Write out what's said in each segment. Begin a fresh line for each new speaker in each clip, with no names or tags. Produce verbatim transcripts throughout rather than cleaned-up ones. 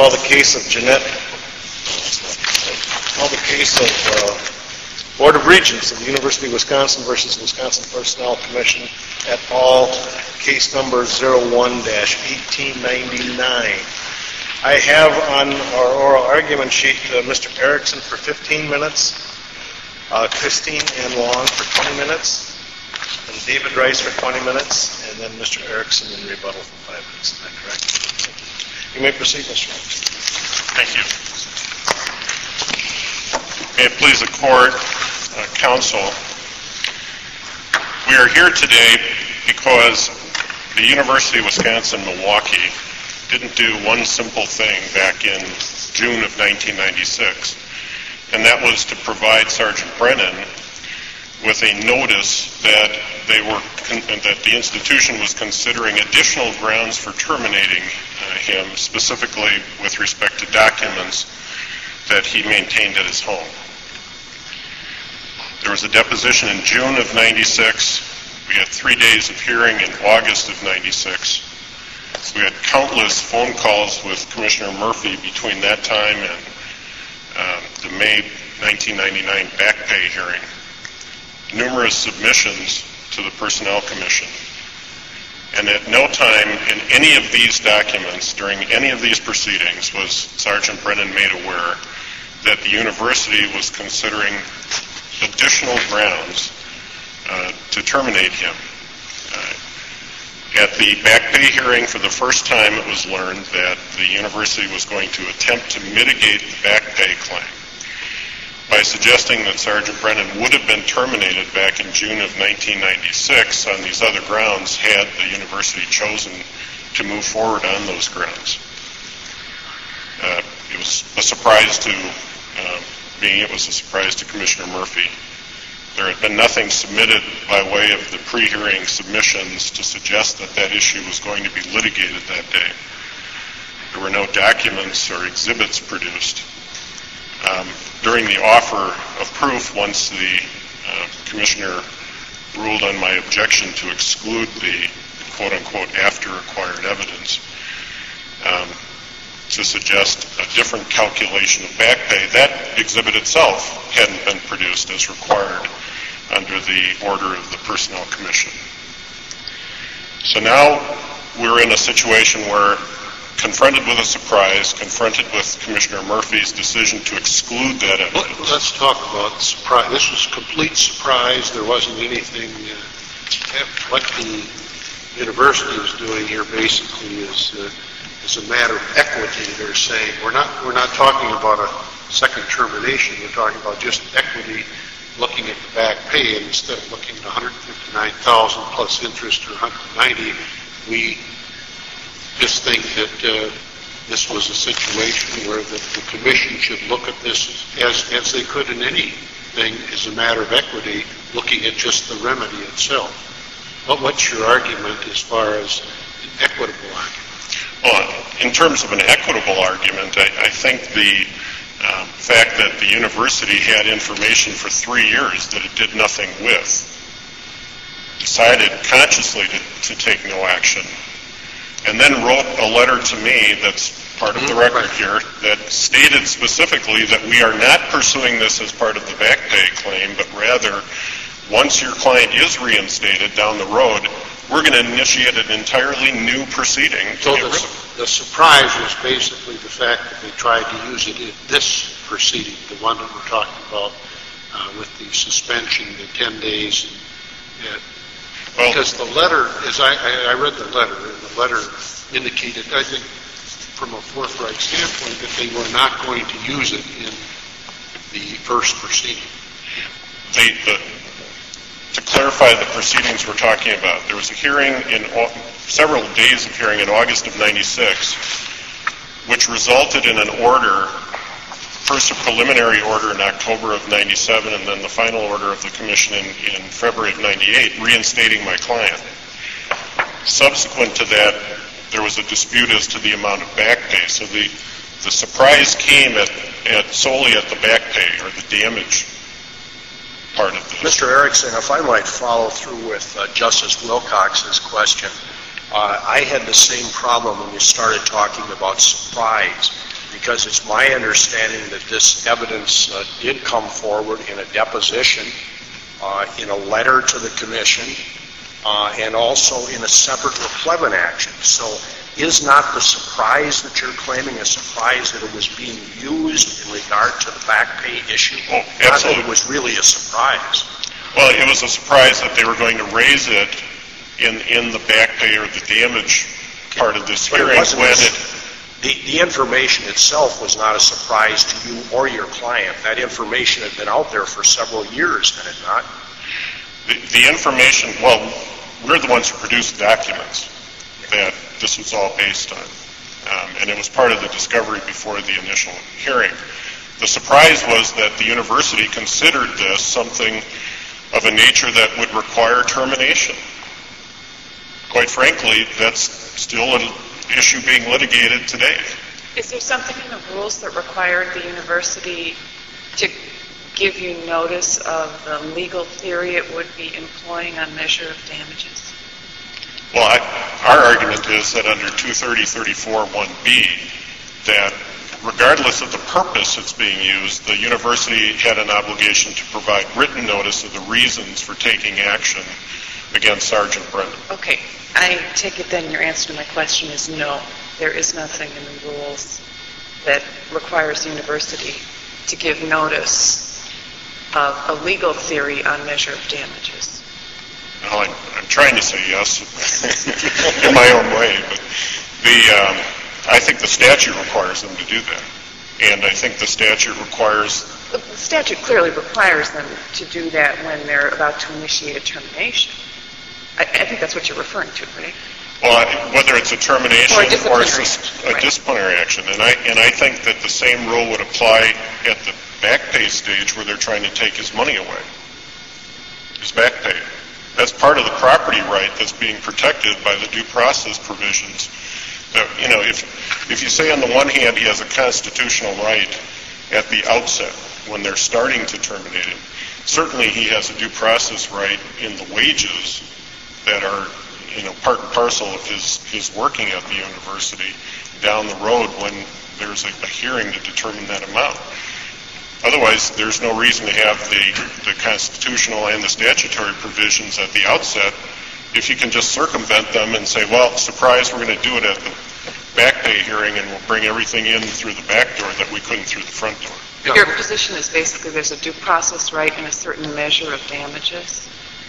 Call the case of Jeanette. Call the case of uh, Board of Regents of the University of Wisconsin versus Wisconsin Personnel Commission et al. Case number zero one dash eighteen ninety-nine. I have on our oral argument sheet uh, Mister Erickson for fifteen minutes, uh, Christine Ann Long for twenty minutes, and David Rice for twenty minutes, and then Mister Erickson in rebuttal for five minutes. Is that correct? You may proceed, Mister Erickson.
Thank you. May it please the court, uh, counsel, we are here today because the University of Wisconsin-Milwaukee didn't do one simple thing back in June of nineteen ninety-six, and that was to provide Sergeant Brennan with a notice that they were con- that the institution was considering additional grounds for terminating uh, him, specifically with respect to documents that he maintained at his home. There was a deposition in June of ninety-six. We had three days of hearing in August of ninety-six. We had countless phone calls with Commissioner Murphy between that time and um, the May nineteen ninety-nine back pay hearing. Numerous submissions to the Personnel Commission. And at no time in any of these documents, during any of these proceedings, was Sergeant Brennan made aware that the university was considering additional grounds uh, to terminate him. Uh, at the back pay hearing, for the first time, it was learned that the university was going to attempt to mitigate the back pay claim by suggesting that Sergeant Brennan would have been terminated back in June of nineteen ninety-six on these other grounds had the university chosen to move forward on those grounds. Uh, it was a surprise to uh, me, it was a surprise to Commissioner Murphy. There had been nothing submitted by way of the pre-hearing submissions to suggest that that issue was going to be litigated that day. There were no documents or exhibits produced. Um, during the offer of proof, once the uh, commissioner ruled on my objection to exclude the quote-unquote after-acquired evidence, um, to suggest a different calculation of back pay, that exhibit itself hadn't been produced as required under the order of the Personnel Commission. So now we're in a situation where, confronted with a surprise, confronted with Commissioner Murphy's decision to exclude that evidence.
Let's talk about surprise. This was complete surprise. There wasn't anything. Uh, what the university is doing here basically is uh, is a matter of equity. They're saying we're not we're not talking about a second termination. We're talking about just equity, looking at the back pay, and instead of looking at one hundred fifty-nine thousand dollars plus interest or one hundred ninety thousand dollars, we just think that uh, this was a situation where the, the commission should look at this as, as they could in anything as a matter of equity, looking at just the remedy itself. But what's your argument as far as an equitable argument?
Well, in terms of an equitable argument, I, I think the um, fact that the university had information for three years that it did nothing with, decided consciously to, to take no action, and then wrote a letter to me that's part of the record here that stated specifically that we are not pursuing this as part of the back pay claim, but rather, once your client is reinstated down the road, we're going to initiate an entirely new proceeding.
So the, the surprise was basically the fact that they tried to use it in this proceeding, the one that we're talking about uh, with the suspension, the ten days. And, uh, well, because the letter, as I, I, I read the letter, and the letter indicated, I think, from a forthright standpoint, that they were not going to use it in the first proceeding.
They, the, to clarify the proceedings we're talking about, there was a hearing in several days of hearing in August of ninety-six, which resulted in an order, first a preliminary order in October of ninety-seven, and then the final order of the commission in, in February of ninety-eight, reinstating my client. Subsequent to that, there was a dispute as to the amount of back pay. So the, the surprise came at, at solely at the back pay, or the damage part of this.
Mister Erickson, if I might follow through with uh, Justice Wilcox's question, uh, I had the same problem when you started talking about surprise. because it's my understanding that this evidence uh, did come forward in a deposition, uh, in a letter to the commission, uh, and also in a separate replevin action. So is not the surprise that you're claiming a surprise that it was being used in regard to the back pay issue?
Oh,
absolutely. Not that it was really a surprise.
Well, it was a surprise that they were going to raise it in, in the back pay or the damage part of this
but
hearing.
It wasn't
when
a,
it,
the, the information itself was not a surprise to you or your client. That information had been out there for several years, had it not?
The, the information, well, we're the ones who produced the documents that this was all based on. Um, and it was part of the discovery before the initial hearing. The surprise was that the university considered this something of a nature that would require termination. Quite frankly, that's still an issue being litigated today.
Is there something in the rules that required the university to give you notice of the legal theory it would be employing on measure of damages?
Well, I, our argument is that under two thirty thirty-four one B, that regardless of the purpose it's being used, the university had an obligation to provide written notice of the reasons for taking action against Sergeant Brennan.
Okay. I take it then your answer to my question is no. There is nothing in the rules that requires the university to give notice of a legal theory on measure of damages.
Well, I'm, I'm trying to say yes in my own way, but the um, I think the statute requires them to do that. And I think the statute requires...
The statute clearly requires them to do that when they're about to initiate a termination. I, I think that's what you're referring to, right?
Well, I, whether it's a termination
or a disciplinary,
or a,
action.
a
Right.
disciplinary action. And I, and I think that the same rule would apply at the back pay stage where they're trying to take his money away. His back pay. That's part of the property right that's being protected by the due process provisions. Now, you know, if if you say on the one hand he has a constitutional right at the outset when they're starting to terminate him, certainly he has a due process right in the wages that are, you know, part and parcel of his, his working at the university down the road when there's a, a hearing to determine that amount. Otherwise, there's no reason to have the, the constitutional and the statutory provisions at the outset if you can just circumvent them and say, well, surprise, we're going to do it at the back pay hearing and we'll bring everything in through the back door that we couldn't through the front door.
Yeah. Your position is basically there's a due process right and a certain measure of damages?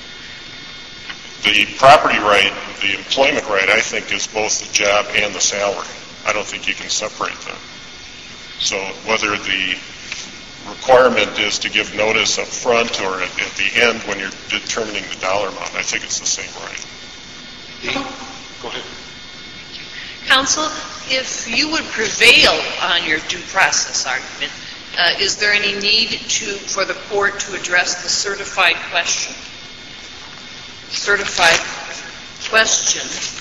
The property right, the employment right, I think, is both the job and the salary. I don't think you can separate them. So whether the requirement is to give notice up front or at, at the end when you're determining the dollar amount, I think it's the same right.
Go ahead.
Counsel, if you would prevail on your due process argument, uh, is there any need to for the court to address the certified question? Certified question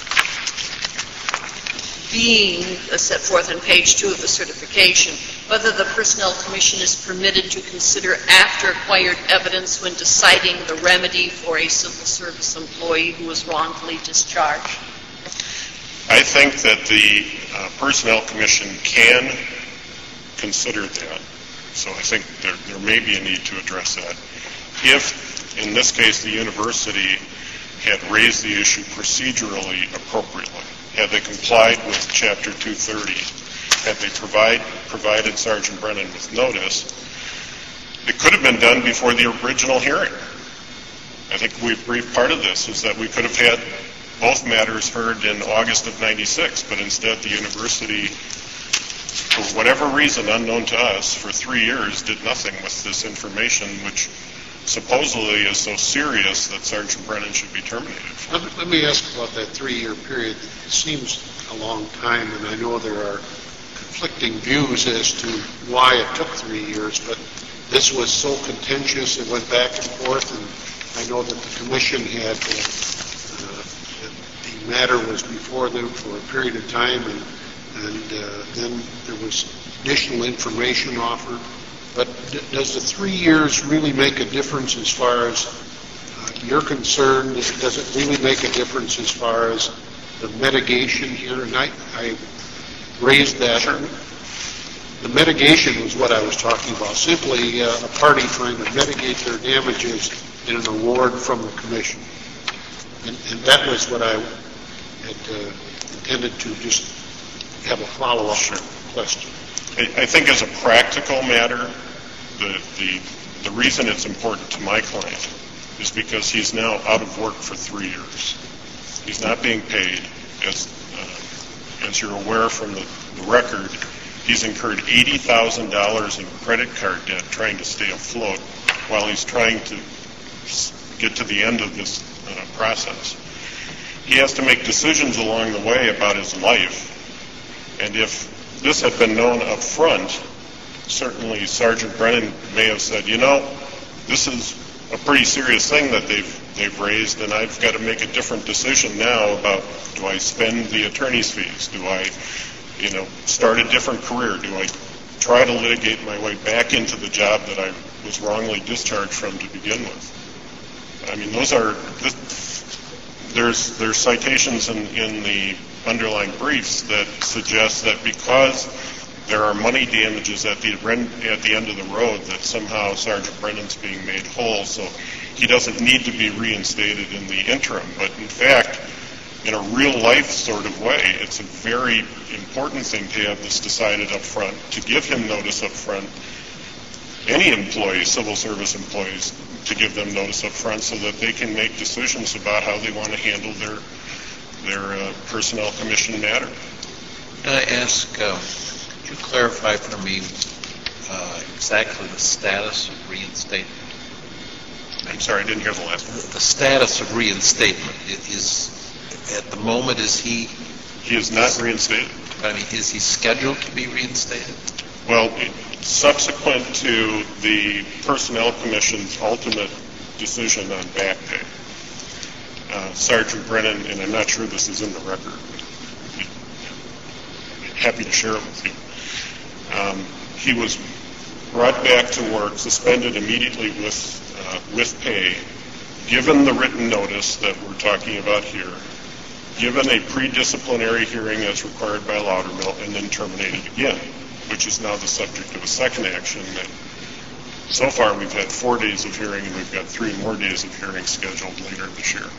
being uh, set forth on page two of the certification, whether the Personnel Commission is permitted to consider after acquired evidence when deciding the remedy for a civil service employee who was wrongfully discharged.
I think that the uh, Personnel Commission can consider that. So I think there, there may be a need to address that. If, in this case, the university had raised the issue procedurally appropriately, had they complied with Chapter two thirty, had they provide, provided Sergeant Brennan with notice, it could have been done before the original hearing. I think we've briefed part of this, is that we could have had both matters heard in August of ninety-six, but instead the university, for whatever reason unknown to us, for three years did nothing with this information, which supposedly is so serious that Sergeant Brennan should be terminated for.
Let me, let me ask about that three-year period. It seems a long time, and I know there are conflicting views as to why it took three years, but this was so contentious, it went back and forth, and I know that the commission had, uh, uh, the matter was before them for a period of time, and, and uh, then there was additional information offered. But d- does the three years really make a difference as far as uh, you're concerned? Does it really make a difference as far as the mitigation here? And I, I raised that
Sure.
the mitigation was what I was talking about, simply uh, a party trying to mitigate their damages in an award from the commission. And, and that was what I had uh, intended to just have a follow-up
Sure.
question.
I, I think as a practical matter, the, the, the reason it's important to my client is because he's now out of work for three years. He's not being paid. As, uh, as you're aware from the, the record, he's incurred eighty thousand dollars in credit card debt trying to stay afloat while he's trying to get to the end of this uh, process. He has to make decisions along the way about his life. And if this had been known up front, certainly Sergeant Brennan may have said, you know, this is a pretty serious thing that they've they've raised, and I've got to make a different decision now about, do I spend the attorney's fees? Do I, you know, start a different career? Do I try to litigate my way back into the job that I was wrongly discharged from to begin with? I mean, those are, this, there's there's citations in, in the underlying briefs that suggest that because there are money damages at the at the end of the road, that somehow Sergeant Brennan's being made whole, so he doesn't need to be reinstated in the interim. But in fact, in a real life sort of way, it's a very important thing to have this decided up front, to give him notice up front, any employee, civil service employees, to give them notice up front so that they can make decisions about how they want to handle their their uh, personnel commission matter.
Can I ask, uh, could you clarify for me uh, exactly the status of reinstatement?
I'm sorry, I didn't hear the last one.
The status of reinstatement is, at the moment, is he?
He is not reinstated.
I mean, is he scheduled to be reinstated?
Well, subsequent to the Personnel Commission's ultimate decision on back pay, uh, Sergeant Brennan, and I'm not sure this is in the record, happy to share it with you, um, he was brought back to work, suspended immediately with uh, with pay, given the written notice that we're talking about here, given a pre-disciplinary hearing as required by Loudermill, and then terminated again, which is now the subject of a second action. That so far we've had four days of hearing, and we've got three more days of hearing scheduled later this year.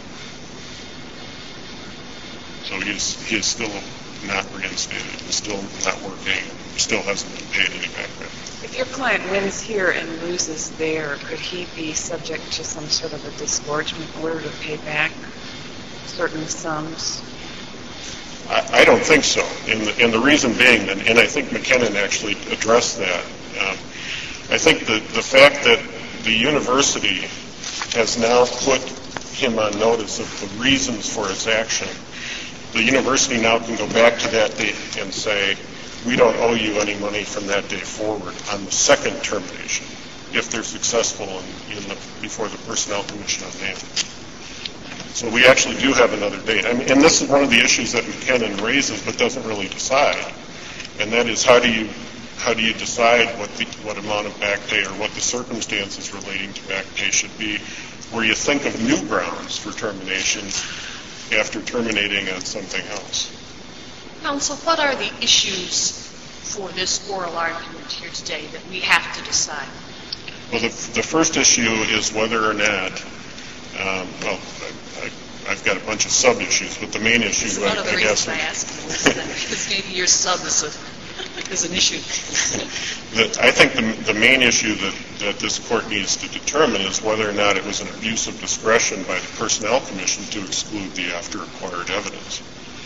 So he is, he is still not reinstated, he's still not working, still hasn't been paid any back pay.
If your client wins here and loses there, could he be subject to some sort of a disgorgement order to pay back certain sums?
I, I don't think so, and the, and the reason being, and, and I think McKinnon actually addressed that, um, I think that the fact that the university has now put him on notice of the reasons for his action, the university now can go back to that date and say, we don't owe you any money from that day forward on the second termination, if they're successful in, in the, before the Personnel Commission on that. So we actually do have another date. I mean, and this is one of the issues that McKinnon raises but doesn't really decide, and that is how do you how do you decide what the what amount of back pay or what the circumstances relating to back pay should be, where you think of new grounds for termination after terminating on something else.
Counsel, what are the issues for this oral argument here today that we have to decide?
Well, the, the first issue is whether or not, um, well, I, I, I've got a bunch of sub-issues, but the main issue,
It's one
I,
of the
I
reasons
guess,
I asked you, because maybe your sub is, a, is an issue.
the, I think the, the main issue that, that this court needs to determine is whether or not it was an abuse of discretion by the Personnel Commission to exclude the after-acquired evidence,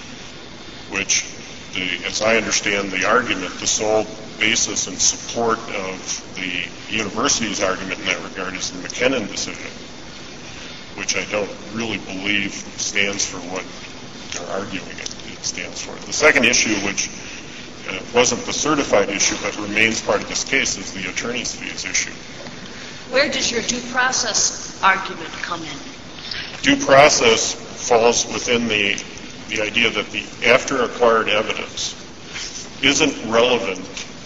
which, the, as I understand the argument, the sole basis and support of the university's argument in that regard is the McKinnon decision, which I don't really believe stands for what they're arguing it, it stands for. The second issue, which uh, wasn't the certified issue but remains part of this case, is the attorney's fees issue.
Where does your due process argument come in?
Due process falls within the the idea that the after-acquired evidence isn't relevant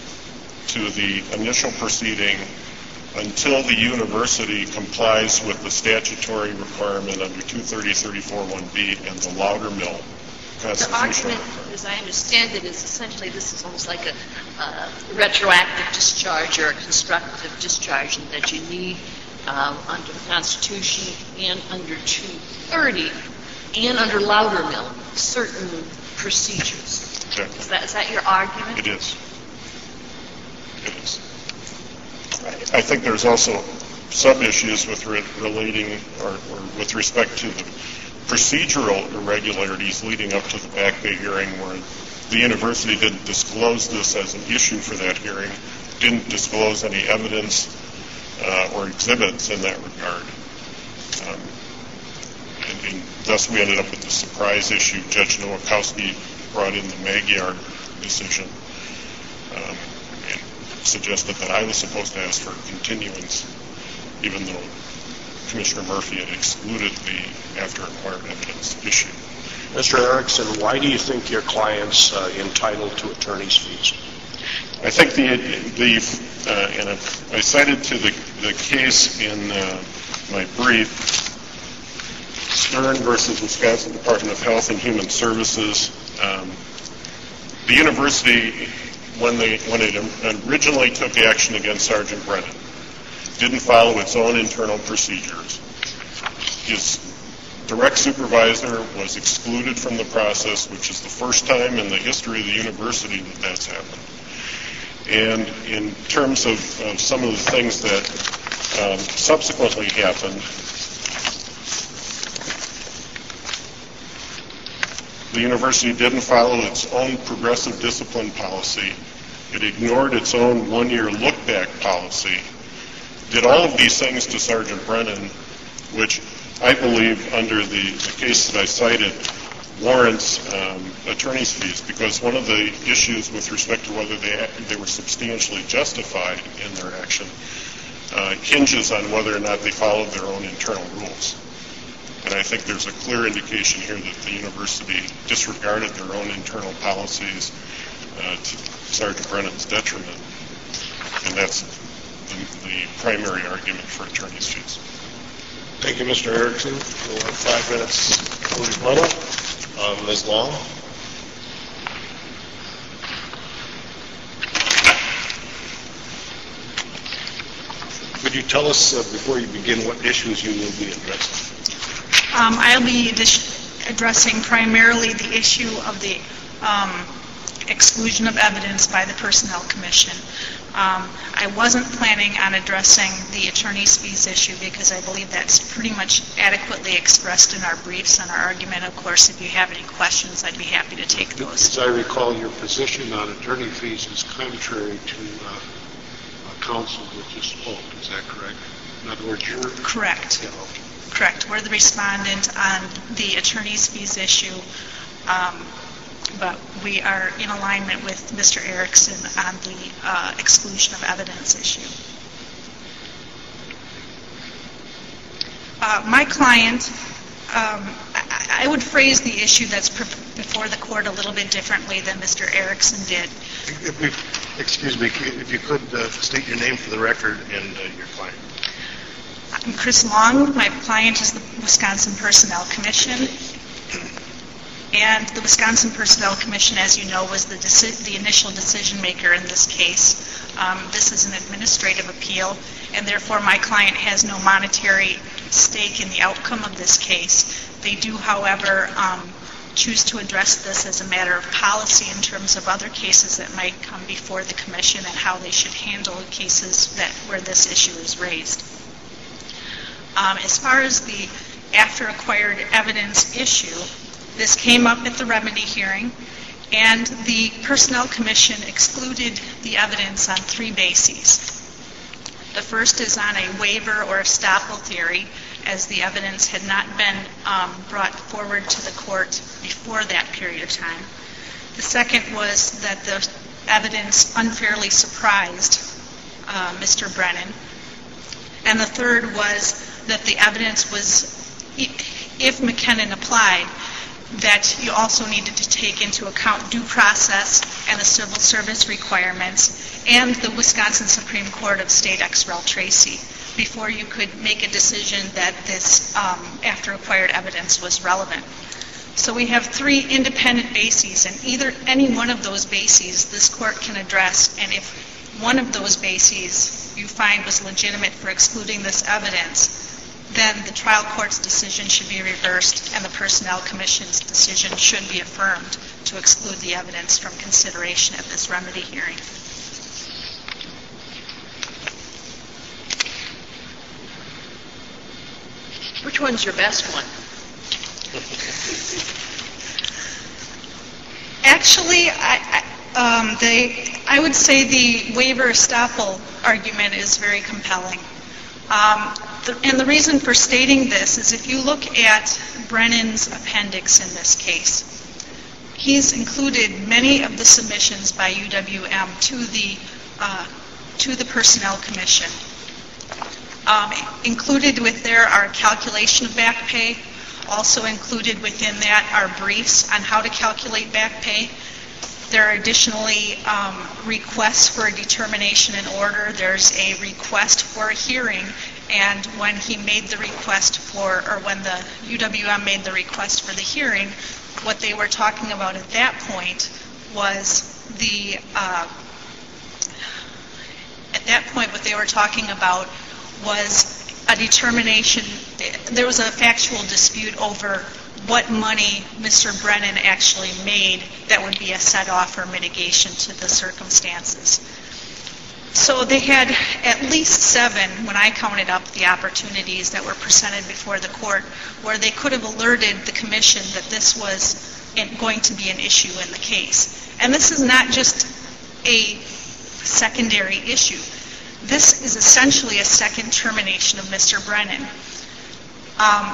to the initial proceeding until the university complies with the statutory requirement under two thirty thirty-four one B and the Loudermill
The
constitutional
argument,
requirement.
as I understand it, is essentially this is almost like a, uh, retroactive discharge or a constructive discharge, and that you need um, under the Constitution and under two thirty and under Loudermill certain procedures.
Exactly.
Is that, is that your argument?
It is. It is. I think there's also sub-issues with re- relating or, or with respect to the procedural irregularities leading up to the Back Bay hearing, where the university didn't disclose this as an issue for that hearing, didn't disclose any evidence uh, or exhibits in that regard. Um, and, and thus we ended up with the surprise issue. Judge Nowakowski brought in the Magyar decision um, and suggested that I was supposed to ask for continuance, even though Commissioner Murphy had excluded the after-acquired evidence issue.
Mister Erickson, why do you think your client's uh, entitled to attorney's fees?
I think the, the uh, and I cited to the, the case in uh, my brief, Stern versus Wisconsin Department of Health and Human Services. Um, the university, when, they, when it originally took action against Sergeant Brennan, didn't follow its own internal procedures. His direct supervisor was excluded from the process, which is the first time in the history of the university that that's happened. And in terms of, of some of the things that um, subsequently happened, the university didn't follow its own progressive discipline policy. It ignored its own one-year look-back policy. Did all of these things to Sergeant Brennan, which I believe under the, the case that I cited warrants um, attorney's fees, because one of the issues with respect to whether they, they were substantially justified in their action uh, hinges on whether or not they followed their own internal rules. And I think there's a clear indication here that the university disregarded their own internal policies uh, to Sergeant Brennan's detriment. And that's the, the primary argument for attorney's fees.
Thank you, Mister Erickson. We'll have five minutes for rebuttal. Um, Miz Long. Could you tell us, uh, before you begin, what issues you will be addressing?
Um, I'll be dis- addressing primarily the issue of the um, exclusion of evidence by the Personnel Commission. Um, I wasn't planning on addressing the attorney's fees issue because I believe that's pretty much adequately expressed in our briefs and our argument. Of course, if you have any questions, I'd be happy to take those.
As I recall, your position on attorney fees is contrary to uh, uh, counsel that just spoke. Is that correct? In other words, you're...
Correct.
Yeah, okay.
Correct. We're the respondent on the attorney's fees issue. Um, but we are in alignment with Mister Erickson on the uh, exclusion of evidence issue. Uh, my client, um, I, I would phrase the issue that's pre- before the court a little bit differently than Mister Erickson did.
If we, excuse me, if you could uh, state your name for the record and uh, your client.
I'm Chris Long. My client is the Wisconsin Personnel Commission. And the Wisconsin Personnel Commission, as you know, was the, deci- the initial decision maker in this case. Um, this is an administrative appeal, and therefore my client has no monetary stake in the outcome of this case. They do, however, um, choose to address this as a matter of policy in terms of other cases that might come before the commission and how they should handle cases that where this issue is raised. Um, as far as the after acquired evidence issue, this came up at the remedy hearing, and the Personnel Commission excluded the evidence on three bases. The first is on a waiver or estoppel theory, as the evidence had not been um, brought forward to the court before that period of time. The second was that the evidence unfairly surprised uh, Mister Brennan. And the third was that the evidence was, if McKinnon applied, that you also needed to take into account due process and the civil service requirements and the Wisconsin Supreme Court of State ex rel Tracy before you could make a decision that this um, after acquired evidence was relevant. So we have three independent bases, and either any one of those bases this court can address, and if one of those bases you find was legitimate for excluding this evidence, then the trial court's decision should be reversed and the Personnel Commission's decision should be affirmed to exclude the evidence from consideration at this remedy hearing.
Which one's your best one?
Actually, I, I, um, they, I would say the waiver estoppel argument is very compelling. Um, the, and the reason for stating this is if you look at Brennan's appendix in this case, he's included many of the submissions by U W M to the, uh, to the Personnel Commission. Um, included with there are calculation of back pay. Also included within that are briefs on how to calculate back pay. There are additionally um, requests for a determination in order. There's a request for a hearing, and when he made the request for, or when the U W M made the request for the hearing, what they were talking about at that point was the, uh, at that point what they were talking about was a determination. There was a factual dispute over what money Mister Brennan actually made that would be a set-off or mitigation to the circumstances. So they had at least seven, when I counted up the opportunities that were presented before the court, where they could have alerted the commission that this was going to be an issue in the case. And this is not just a secondary issue. This is essentially a second termination of Mister Brennan. Um,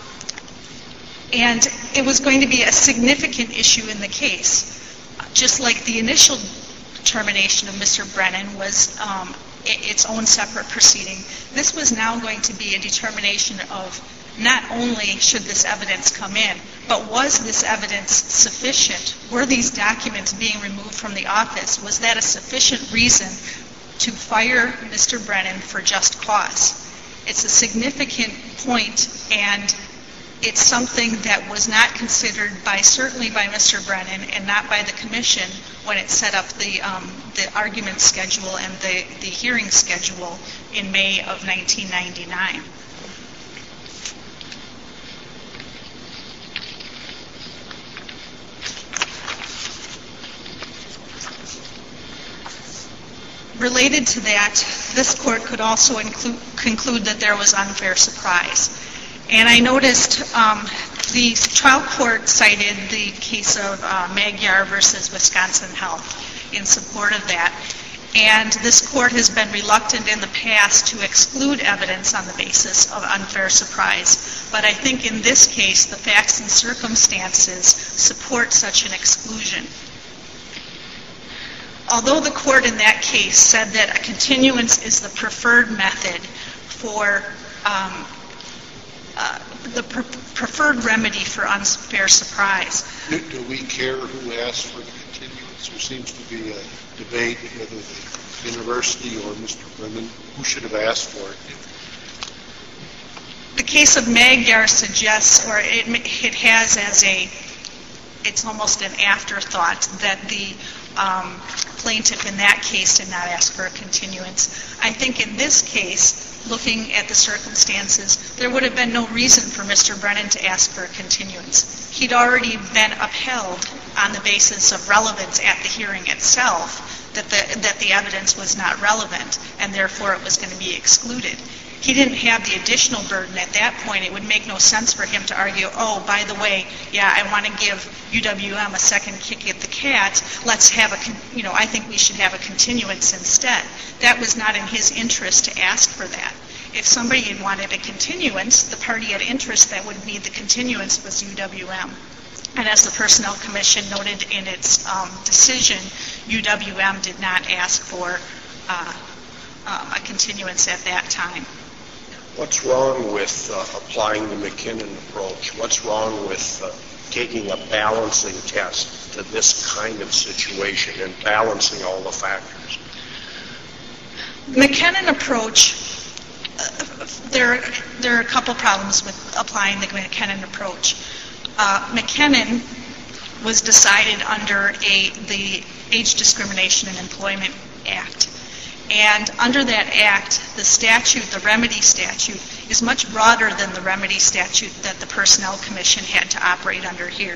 and it was going to be a significant issue in the case. Just like the initial termination of Mister Brennan was um, its own separate proceeding, this was now going to be a determination of not only should this evidence come in, but was this evidence sufficient? Were these documents being removed from the office? Was that a sufficient reason to fire Mister Brennan for just cause? It's a significant point, and it's something that was not considered by, certainly by Mister Brennan and not by the commission when it set up the, um, the argument schedule and the, the hearing schedule in May of nineteen ninety-nine. Related to that, this court could also include, conclude that there was unfair surprise. And I noticed um, the trial court cited the case of uh, Magyar versus Wisconsin Health in support of that. And this court has been reluctant in the past to exclude evidence on the basis of unfair surprise. But I think in this case, the facts and circumstances support such an exclusion. Although the court in that case said that a continuance is the preferred method for um, uh, the pre- preferred remedy for unfair surprise.
Do, do we care who asked for the continuance? There seems to be a debate whether the university or Mister Brennan, who should have asked for it.
The case of Magyar suggests, or it, it has as a, it's almost an afterthought, that the um, plaintiff in that case did not ask for a continuance. I think in this case, looking at the circumstances, there would have been no reason for Mister Brennan to ask for a continuance. He'd already been upheld on the basis of relevance at the hearing itself, that the, that the evidence was not relevant, and therefore it was going to be excluded. He didn't have the additional burden at that point. It would make no sense for him to argue, oh, by the way, yeah, I want to give U W M a second kick at the cat. Let's have a, you know, I think we should have a continuance instead. That was not in his interest to ask for that. If somebody had wanted a continuance, the party at interest that would need the continuance was U W M. And as the Personnel Commission noted in its um, decision, U W M did not ask for uh, uh, a continuance at that time.
What's wrong with uh, applying the McKinnon approach? What's wrong with uh, taking a balancing test to this kind of situation and balancing all the factors?
The McKinnon approach, uh, there, there are a couple problems with applying the McKinnon approach. uh, McKinnon was decided under a, the Age Discrimination in Employment Act. And under that act, the statute, the remedy statute, is much broader than the remedy statute that the Personnel Commission had to operate under here.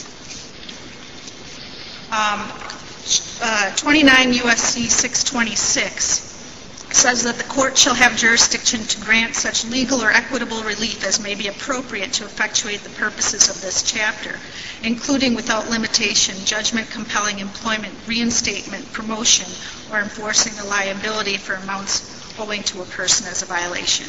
Um, uh, twenty-nine U S C six twenty-six says that the court shall have jurisdiction to grant such legal or equitable relief as may be appropriate to effectuate the purposes of this chapter, including without limitation, judgment compelling employment, reinstatement, promotion, or enforcing a liability for amounts owing to a person as a violation.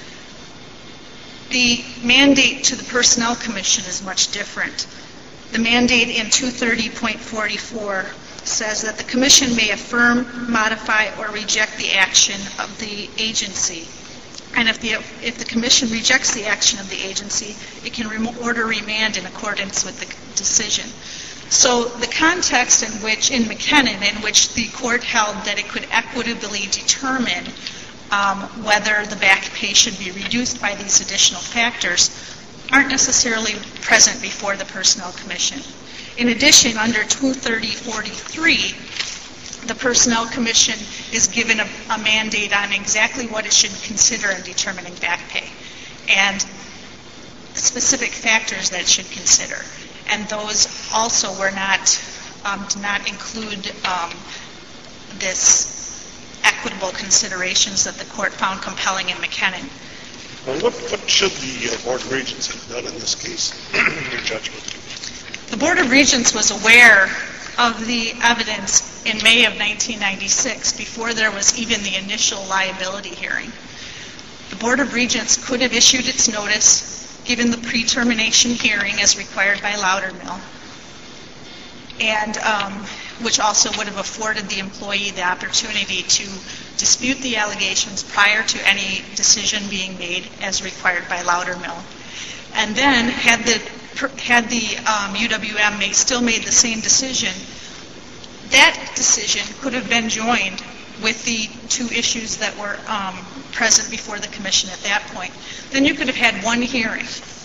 The mandate to the Personnel Commission is much different. The mandate in two thirty point forty-four says that the Commission may affirm, modify, or reject the action of the agency. And if the, if the Commission rejects the action of the agency, it can re- order remand in accordance with the decision. So the context in which, in McKinnon, in which the court held that it could equitably determine um, whether the back pay should be reduced by these additional factors, aren't necessarily present before the Personnel Commission. In addition, under two thirty forty-three, the Personnel Commission is given a, a mandate on exactly what it should consider in determining back pay and specific factors that it should consider. And those also were not, um, did not include um, this equitable considerations that the court found compelling in McKinnon.
Well, what, what should the uh, Board of Regents have done in this case, in your judgment?
The Board of Regents was aware of the evidence in May of nineteen ninety-six before there was even the initial liability hearing. The Board of Regents could have issued its notice given the pre-termination hearing as required by Loudermill, and um, which also would have afforded the employee the opportunity to dispute the allegations prior to any decision being made as required by Loudermill. And then, had the had the um, U W M may still made the same decision, that decision could have been joined with the two issues that were um, present before the Commission at that point. Then you could have had one hearing.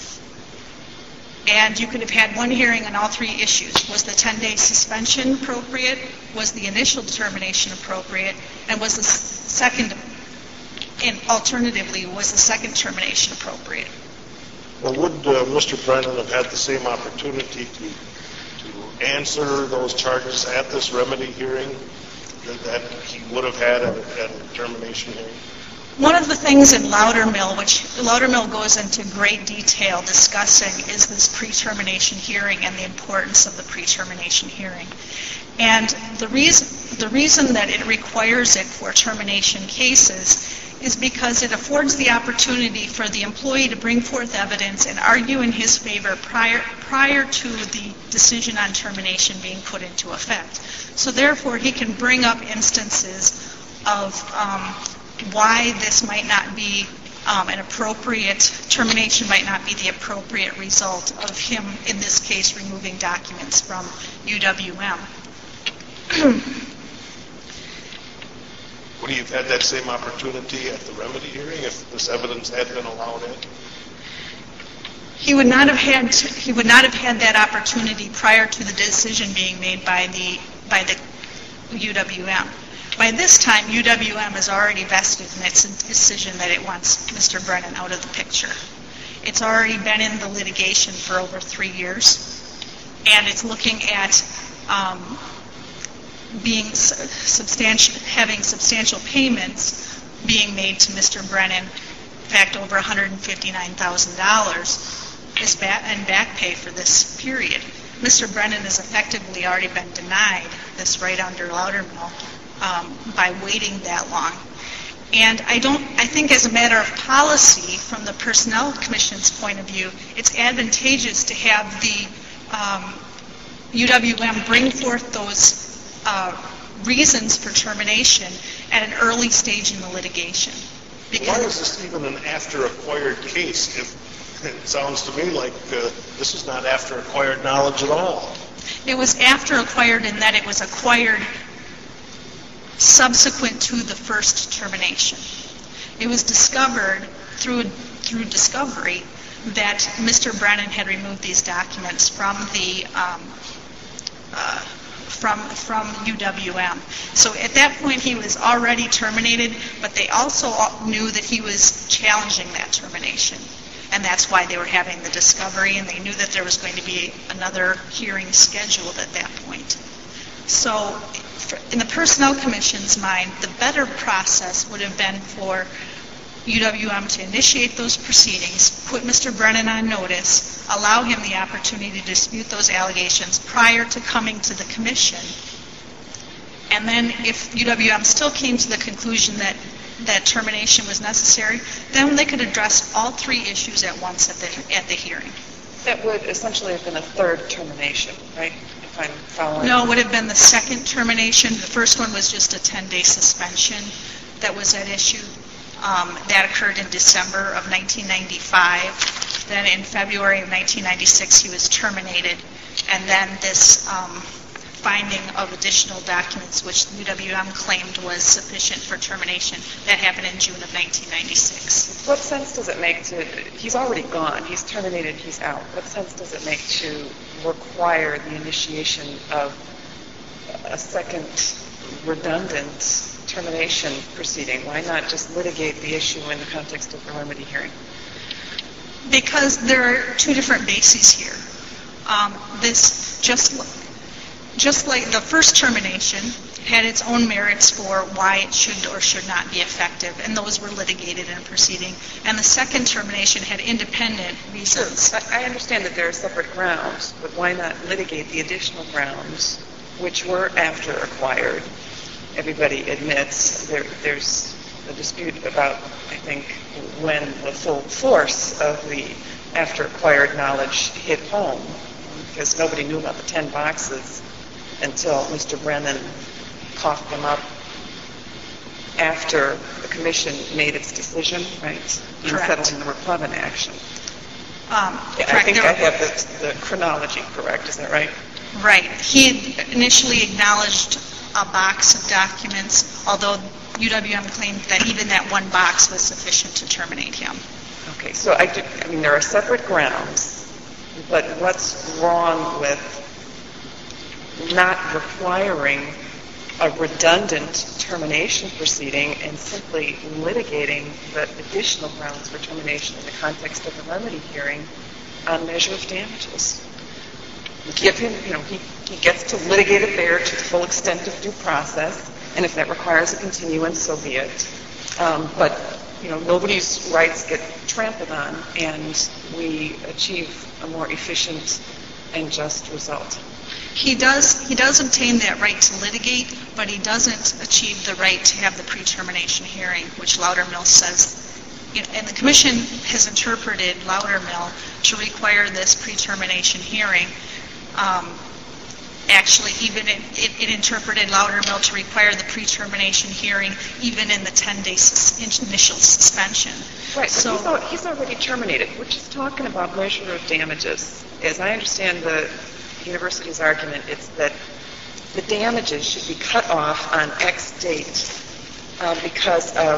And you could have had one hearing on all three issues. Was the ten-day suspension appropriate? Was the initial determination appropriate? And was the second, and alternatively, was the second termination appropriate?
Well, would uh, Mister Brennan have had the same opportunity to to answer those charges at this remedy hearing that, that he would have had at, at a termination hearing?
One of the things in Loudermill, which Loudermill goes into great detail discussing, is this pre-termination hearing and the importance of the pre-termination hearing. And the reason, the reason that it requires it for termination cases is because it affords the opportunity for the employee to bring forth evidence and argue in his favor prior, prior to the decision on termination being put into effect. So therefore, he can bring up instances of um, why this might not be um, an appropriate, termination might not be the appropriate result of him, in this case, removing documents from U W M.
Would he have had that same opportunity at the remedy hearing if this evidence had been allowed in?
He would not have had to, he would not have had that opportunity prior to the decision being made by the by the U W M. By this time, U W M is already vested in its decision that it wants Mister Brennan out of the picture. It's already been in the litigation for over three years, and it's looking at um, being substantial, having substantial payments being made to Mister Brennan. In fact, over one hundred fifty-nine thousand dollars is back and back pay for this period. Mister Brennan has effectively already been denied this right under Loudermill um, by waiting that long. And I don't. I think, as a matter of policy, from the Personnel Commission's point of view, it's advantageous to have the um, U W M bring forth those uh, reasons for termination at an early stage in the litigation.
Because why is this even an after-acquired case? If it sounds to me like uh, this is not after-acquired knowledge at all.
It was after-acquired in that it was acquired subsequent to the first termination. It was discovered through through discovery that Mister Brennan had removed these documents from the um, uh, from from U W M. So at that point, he was already terminated, but they also knew that he was challenging that termination, and that's why they were having the discovery, and they knew that there was going to be another hearing scheduled at that point. So in the Personnel Commission's mind, the better process would have been for U W M to initiate those proceedings, put Mister Brennan on notice, allow him the opportunity to dispute those allegations prior to coming to the Commission. And then if U W M still came to the conclusion that, that termination was necessary, then they could address all three issues at once at the, at the hearing.
That would essentially have been a third termination, right? If I'm following.
No, it would have been the second termination. The first one was just a ten-day suspension that was at issue. Um, that occurred in December of nineteen ninety-five. Then in February of nineteen ninety-six, he was terminated. And then this um, finding of additional documents, which U W M claimed was sufficient for termination, that happened in June of nineteen ninety-six.
What sense does it make to, he's already gone, he's terminated, he's out. What sense does it make to require the initiation of a second redundant termination proceeding? Why not just litigate the issue in the context of the remedy hearing?
Because there are two different bases here. Um, this just just like the first termination had its own merits for why it should or should not be effective, and those were litigated in a proceeding. And the second termination had independent reasons.
Sure. I understand that there are separate grounds, but why not litigate the additional grounds which were after acquired? Everybody admits there, there's a dispute about, I think, when the full force of the after-acquired knowledge hit home, because nobody knew about the ten boxes until Mister Brennan coughed them up after the Commission made its decision, right, in
Correct.
settling the replevin action.
Um,
I
correct.
think
There-
I have the, the chronology correct, is that right?
Right. He had initially acknowledged a box of documents, although U W M claimed that even that one box was sufficient to terminate him.
Okay, so I, do, I mean, there are separate grounds, but what's wrong with not requiring a redundant termination proceeding and simply litigating the additional grounds for termination in the context of the remedy hearing on measure of damages? Give him, you know, he, he gets to litigate it there to the full extent of due process, and if that requires a continuance, so be it. Um, but, you know, nobody's rights get trampled on, and we achieve a more efficient and just result.
He does he does obtain that right to litigate, but he doesn't achieve the right to have the pre-termination hearing, which Loudermill says. You know, and the Commission has interpreted Loudermill to require this pre-termination hearing. Um, actually, even it, it, it interpreted Loudermill to require the pre-termination hearing even in the ten-day sus- initial suspension.
Right,
so
but he's, al- he's already terminated. We're just talking about measure of damages. As I understand the university's argument, it's that the damages should be cut off on X date uh, because of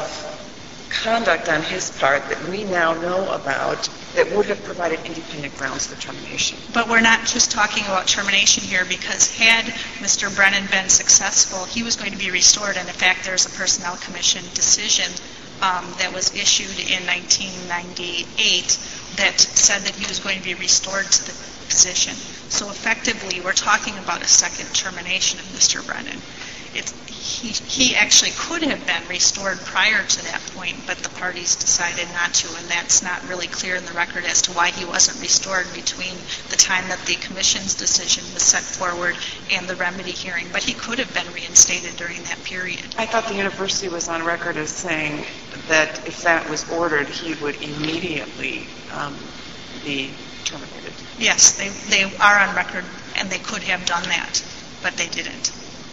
conduct on his part that we now know about that would have provided independent grounds for termination.
But we're not just talking about termination here, because had Mister Brennan been successful, he was going to be restored. And in fact, there's a Personnel Commission decision um, that was issued in nineteen ninety-eight that said that he was going to be restored to the position. So effectively, we're talking about a second termination of Mister Brennan. It's, he, he actually could have been restored prior to that point, but the parties decided not to, and that's not really clear in the record as to why he wasn't restored between the time that the Commission's decision was set forward and the remedy hearing. But he could have been reinstated during that period.
I thought the university was on record as saying that if that was ordered, he would immediately um, be terminated.
Yes, they, they are on record, and they could have done that, but they didn't.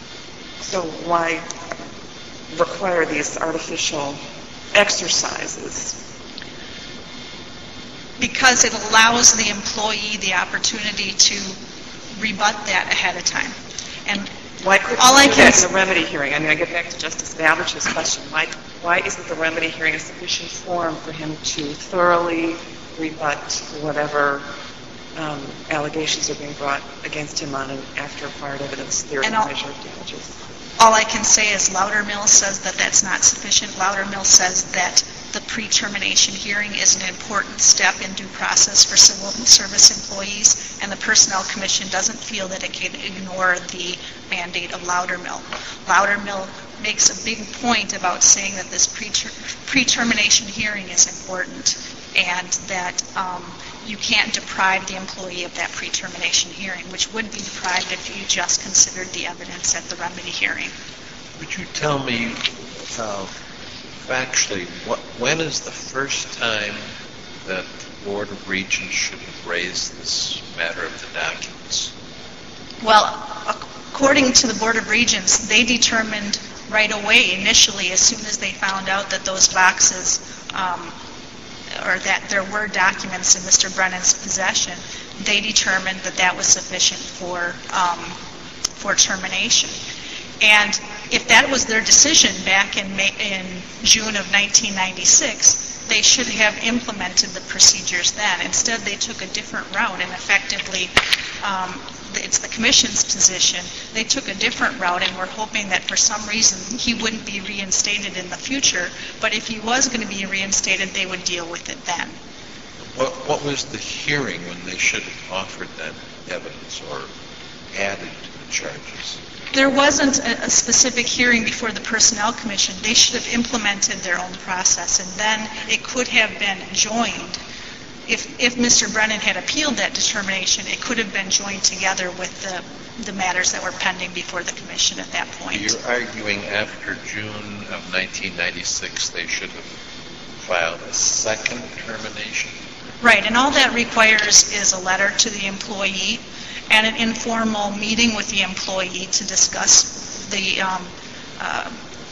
So why require these artificial exercises?
Because it allows the employee the opportunity to rebut that ahead of time. And
Why couldn't
all I
you do
can
that in the remedy hearing? I mean, I get back to Justice Babich's question. Why, why isn't the remedy hearing a sufficient forum for him to thoroughly rebut whatever um, allegations are being brought against him on an after acquired evidence theory
And I'll-
measure of damages.
All I can say is Loudermill says that that's not sufficient. Loudermill says that the pre-termination hearing is an important step in due process for civil service employees, and the Personnel Commission doesn't feel that it can ignore the mandate of Loudermill. Loudermill makes a big point about saying that this pre- pre-termination hearing is important, and that um, you can't deprive the employee of that pre-termination hearing, which would be deprived if you just considered the evidence at the remedy hearing.
Would you tell me, uh, factually, what, when is the first time that the Board of Regents should have raised this matter of the documents?
Well, according to the Board of Regents, they determined right away, initially, as soon as they found out that those boxes, um, or that there were documents in Mister Brennan's possession, they determined that that was sufficient for um, for termination. And if that was their decision back in May, in June of nineteen ninety-six, they should have implemented the procedures then. Instead, they took a different route, and effectively, um, it's the Commission's position, they took a different route, and we're hoping that for some reason he wouldn't be reinstated in the future, but if he was going to be reinstated, they would deal with it then.
What, what was the hearing when they should have offered that evidence or added to the charges?
There wasn't a, a specific hearing before the Personnel Commission. They should have implemented their own process, and then it could have been joined. If, if Mister Brennan had appealed that determination, it could have been joined together with the, the matters that were pending before the Commission at that point.
You're arguing after June of nineteen ninety-six they should have filed a second termination?
Right, and all that requires is a letter to the employee and an informal meeting with the employee to discuss the um, uh,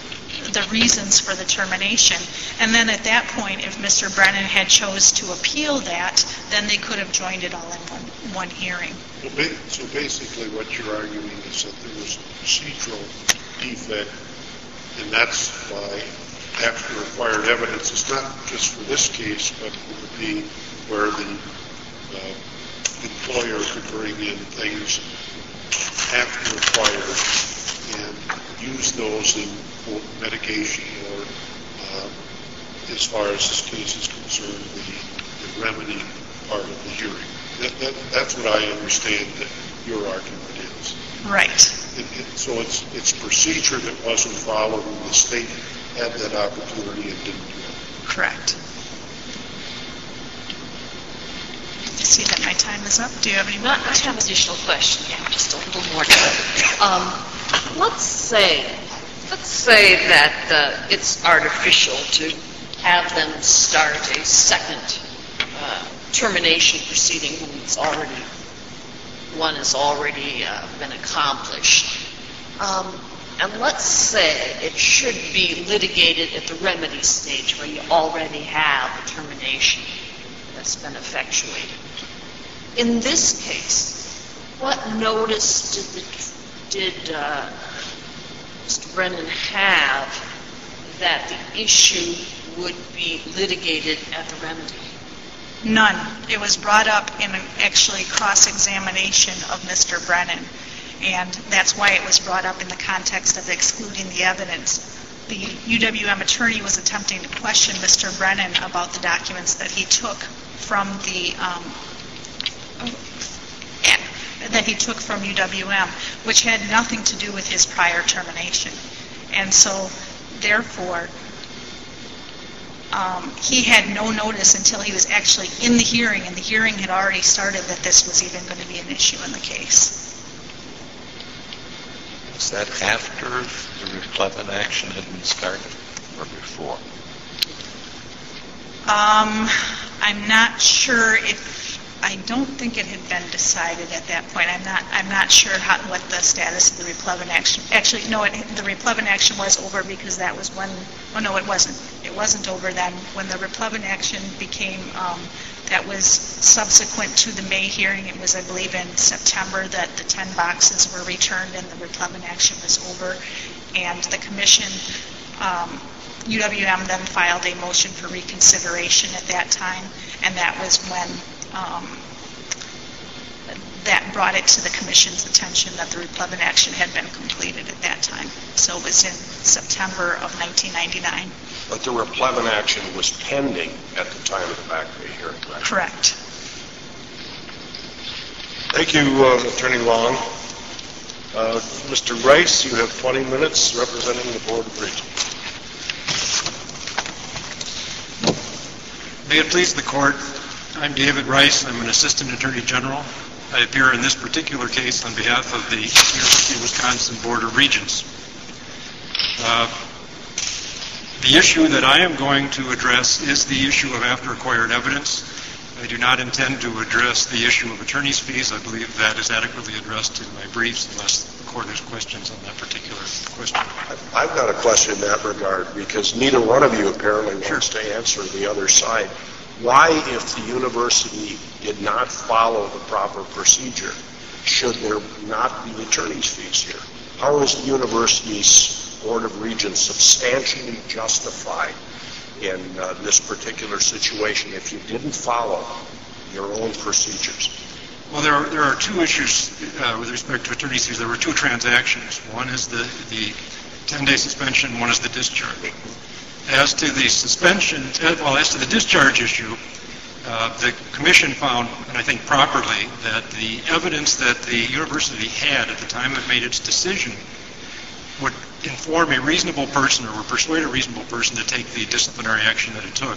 the reasons for the termination. And then at that point, if Mister Brennan had chose to appeal that, then they could have joined it all in one, one hearing.
Well, ba- So basically what you're arguing is that there was a procedural defect, and that's why after acquired evidence, it's not just for this case, but it would be where the uh, employer could bring in things after acquired and use those in quote, mitigation or, uh, as far as this case is concerned, the, the remedy part of the hearing. That, that, that's what I understand that your argument is.
Right.
It, it, so it's it's procedure that wasn't followed, and the state had that opportunity and didn't do it.
Correct. I see that my time is up. Do you have any more
Not, I have additional questions, yeah, just a little more time. Um, let's say, let's say that uh, it's artificial to have them start a second uh, termination proceeding when it's already, one has already uh, been accomplished. Um, and let's say it should be litigated at the remedy stage where you already have a termination that's been effectuated. In this case, what notice did, the, did uh, Mister Brennan have that the issue would be litigated at the remedy?
None. It was brought up in an actually cross-examination of Mister Brennan, and that's why it was brought up in the context of excluding the evidence. The U W M attorney was attempting to question Mister Brennan about the documents that he took from the um, that he took from U W M, which had nothing to do with his prior termination. And so, therefore, um, he had no notice until he was actually in the hearing, and the hearing had already started that this was even going to be an issue in the case.
Was that after the replevin action had been started or before?
Um, I'm not sure if, I don't think it had been decided at that point. I'm not, I'm not sure how, what the status of the replevin action, actually, no, it, the replevin action was over because that was when, oh no, it wasn't. It wasn't over then. When the replevin action became, um, that was subsequent to the May hearing. It was, I believe, in September that the ten boxes were returned and the replevin action was over. And the commission um, U W M then filed a motion for reconsideration at that time, and that was when um, that brought it to the Commission's attention that the replevin action had been completed at that time. So it was in September of nineteen ninety-nine.
But the replevin action was pending at the time of the back pay hearing, correct?
Correct.
Thank you, uh, Attorney Long. Uh, Mister Rice, you have twenty minutes representing the Board of Regents.
May it please the Court, I'm David Rice. I'm an Assistant Attorney General. I appear in this particular case on behalf of the University of Wisconsin Board of Regents. Uh, the issue that I am going to address is the issue of after-acquired evidence. I do not intend to address the issue of attorney's fees. I believe that is adequately addressed in my briefs, unless the Court has questions on that particular question.
I've got a question in that regard, because neither one of you apparently wants
Sure.
to answer the other side. Why, if the university did not follow the proper procedure, should there not be attorney's fees here? How is the university's Board of Regents substantially justified in uh, this particular situation if you didn't follow your own procedures?
Well, there are, there are two issues uh, with respect to attorney's fees. There were two transactions. One is the, the ten-day suspension, one is the discharge. As to the suspension, uh, well, as to the discharge issue, uh, the Commission found, and I think properly, that the evidence that the university had at the time it made its decision would inform a reasonable person or would persuade a reasonable person to take the disciplinary action that it took.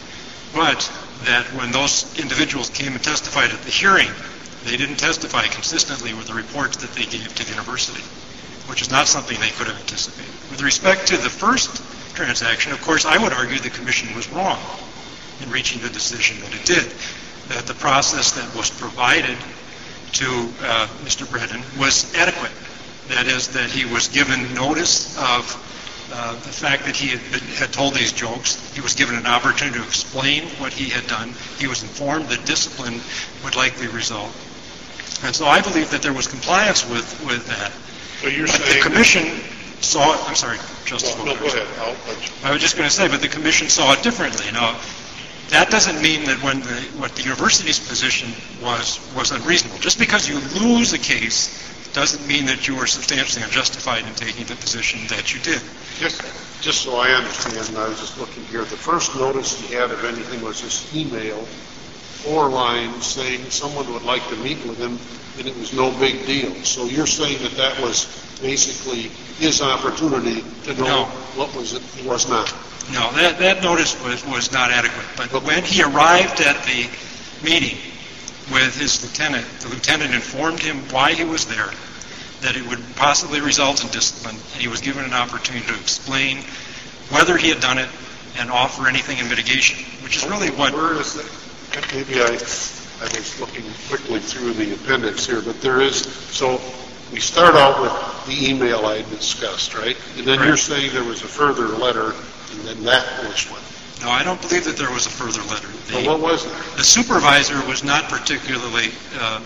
But that when those individuals came and testified at the hearing, they didn't testify consistently with the reports that they gave to the university, which is not something they could have anticipated. With respect to the first transaction, of course, I would argue the Commission was wrong in reaching the decision that it did, that the process that was provided to uh, Mister Brennan was adequate. That is, that he was given notice of uh, the fact that he had, been, had told these jokes. He was given an opportunity to explain what he had done. He was informed that discipline would likely result. And so I believe that there was compliance with, with that.
So you're
But
saying...
the Commission saw it, I'm sorry, Justice
No, no, go
Wilkerson.
ahead. I'll let you.
I was just going to say, but the Commission saw it differently. Now, that doesn't mean that when the, what the university's position was was unreasonable. Just because you lose a case doesn't mean that you are substantially unjustified in taking the position that you did.
Just, just so I understand, I was just looking here. The first notice he had of anything was this email, four lines saying someone would like to meet with him, and it was no big deal. So you're saying that that was basically his opportunity to know
No.
what was it was not.
No, that, that notice was, was not adequate. But when he arrived at the meeting with his lieutenant, the lieutenant informed him why he was there, that it would possibly result in discipline, and he was given an opportunity to explain whether he had done it and offer anything in mitigation, which is really what...
Where is that? Maybe I, I was looking quickly through the appendix here, but there is, so we start out with the email I discussed, right? And then
Correct.
You're saying there was a further letter, and then that was what?
No, I don't believe that there was a further letter. The,
Well, what was there?
the supervisor was not particularly uh,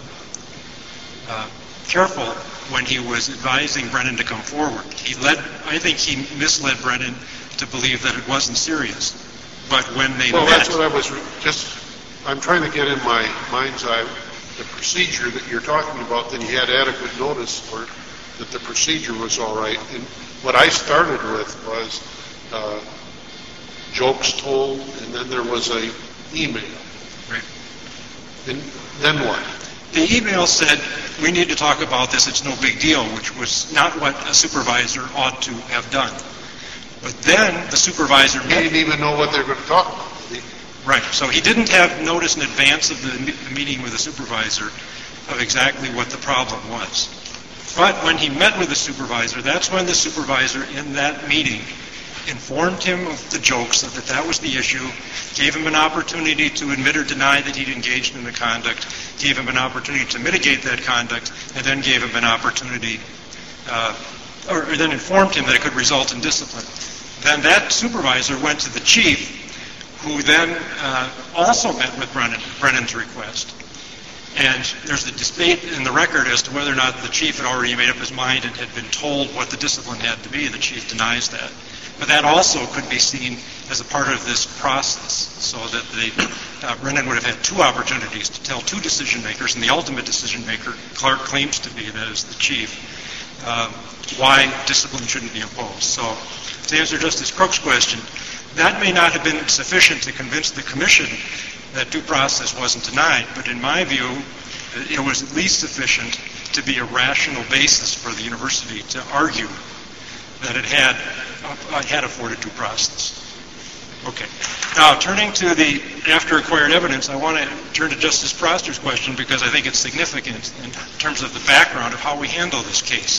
uh, careful when he was advising Brennan to come forward. He led, I think he misled Brennan to believe that it wasn't serious. But when they
Well,
met...
that's what I was re- just, I'm trying to get in my mind's eye the procedure that you're talking about, that he had adequate notice for, that the procedure was all right. And what I started with was uh, jokes told, and then there was a email.
Right.
And then what?
The email said, we need to talk about this, it's no big deal, which was not what a supervisor ought to have done. But then the supervisor...
He didn't even know what they were going to talk about. He-
Right, so he didn't have notice in advance of the, the meeting with the supervisor of exactly what the problem was. But when he met with the supervisor, that's when the supervisor in that meeting informed him of the jokes, that that was the issue, gave him an opportunity to admit or deny that he'd engaged in the conduct, gave him an opportunity to mitigate that conduct, and then gave him an opportunity, uh, or, or then informed him that it could result in discipline. Then that supervisor went to the chief, who then uh, also met with Brennan, Brennan's request. And there's a debate in the record as to whether or not the chief had already made up his mind and had been told what the discipline had to be. The chief denies that. But that also could be seen as a part of this process, so that the, uh, Brennan would have had two opportunities to tell two decision makers, and the ultimate decision maker, Clark claims to be, that is the chief, uh, why discipline shouldn't be imposed. So to answer Justice Crook's question, that may not have been sufficient to convince the commission that due process wasn't denied, but in my view, it was at least sufficient to be a rational basis for the university to argue that it had, uh, had afforded due process. Okay. Now, turning to the after acquired evidence, I want to turn to Justice Proster's question because I think it's significant in terms of the background of how we handle this case.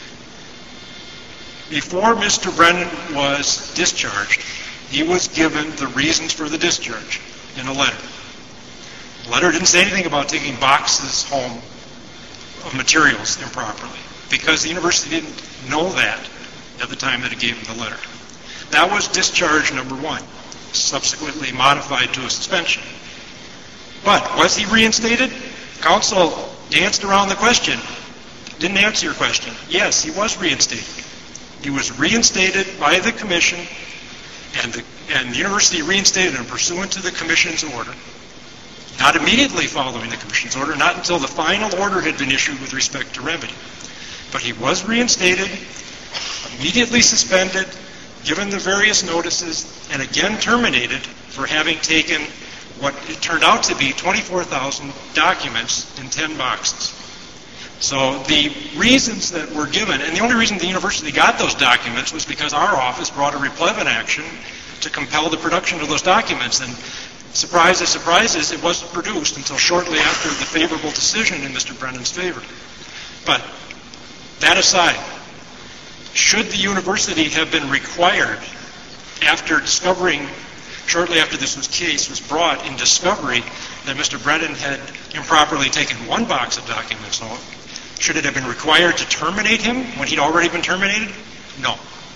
Before Mister Brennan was discharged, he was given the reasons for the discharge in a letter. The letter didn't say anything about taking boxes home of materials improperly because the university didn't know that at the time that it gave him the letter. That was discharge number one, subsequently modified to a suspension. But was he reinstated? Counsel danced around the question, didn't answer your question. Yes, he was reinstated. He was reinstated by the commission, and the, and the university reinstated him pursuant to the commission's order. Not immediately following the commission's order, not until the final order had been issued with respect to remedy. But he was reinstated, immediately suspended, given the various notices, and again terminated for having taken what it turned out to be twenty-four thousand documents in ten boxes. So the reasons that were given, and the only reason the university got those documents was because our office brought a replevin action to compel the production of those documents. And surprises, surprises, it wasn't produced until shortly after the favorable decision in Mister Brennan's favor. But that aside, should the university have been required, after discovering, shortly after this was case was brought in discovery, that Mister Brennan had improperly taken one box of documents home, should it have been required to terminate him when he'd already been terminated? No.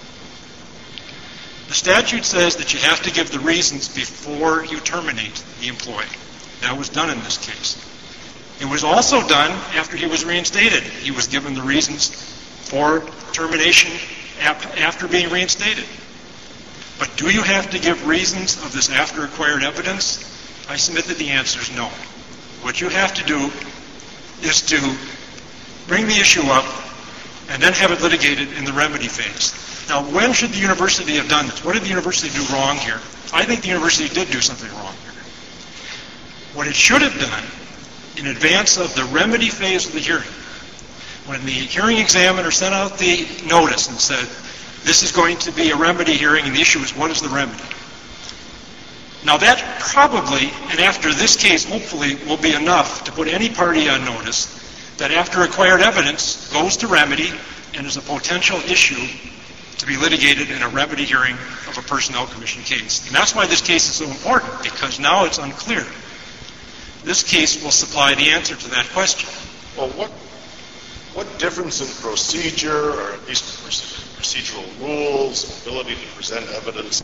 The statute says that you have to give the reasons before you terminate the employee. That was done in this case. It was also done after he was reinstated. He was given the reasons for termination after being reinstated. But do you have to give reasons of this after acquired evidence? I submit that the answer is no. What you have to do is to bring the issue up and then have it litigated in the remedy phase. Now, when should the university have done this? What did the university do wrong here? I think the university did do something wrong here. What it should have done in advance of the remedy phase of the hearing, when the hearing examiner sent out the notice and said, this is going to be a remedy hearing and the issue is what is the remedy? Now that probably, and after this case hopefully, will be enough to put any party on notice that after acquired evidence goes to remedy and is a potential issue to be litigated in a remedy hearing of a personnel commission case. And that's why this case is so important, because now it's unclear. This case will supply the answer to that question.
Well, what what difference in procedure, or at least procedural rules, ability to present evidence,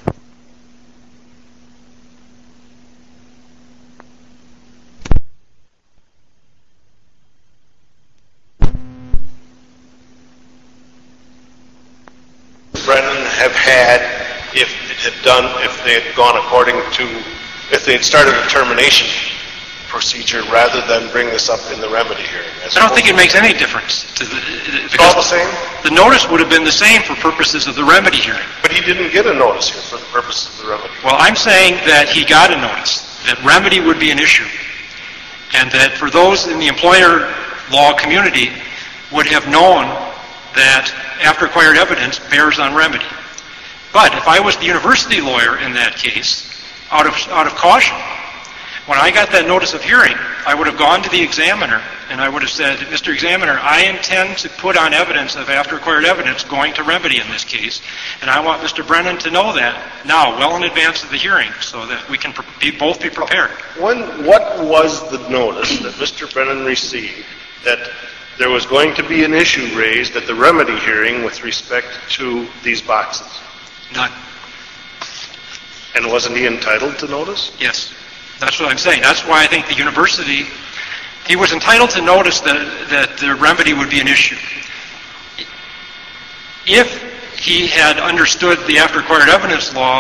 Brennan have had if it had done, if they had gone according to, if they had started a termination procedure rather than bring this up in the remedy hearing?
I don't think it makes any difference. To the,
it's all the same?
The notice would have been the same for purposes of the remedy hearing.
But he didn't get a notice here for the purposes of the remedy.
Well, I'm saying that he got a notice, that remedy would be an issue, and that for those in the employer law community would have known that after acquired evidence bears on remedy. But if I was the university lawyer in that case, out of out of caution, when I got that notice of hearing, I would have gone to the examiner and I would have said, Mister Examiner, I intend to put on evidence of after acquired evidence going to remedy in this case, and I want Mister Brennan to know that now, well in advance of the hearing, so that we can be, both be prepared.
When, what was the notice that Mister Brennan received that there was going to be an issue raised at the remedy hearing with respect to these boxes?
None.
And wasn't he entitled to notice?
Yes. That's what I'm saying. That's why I think the university, he was entitled to notice that, that the remedy would be an issue. If he had understood the after acquired evidence law,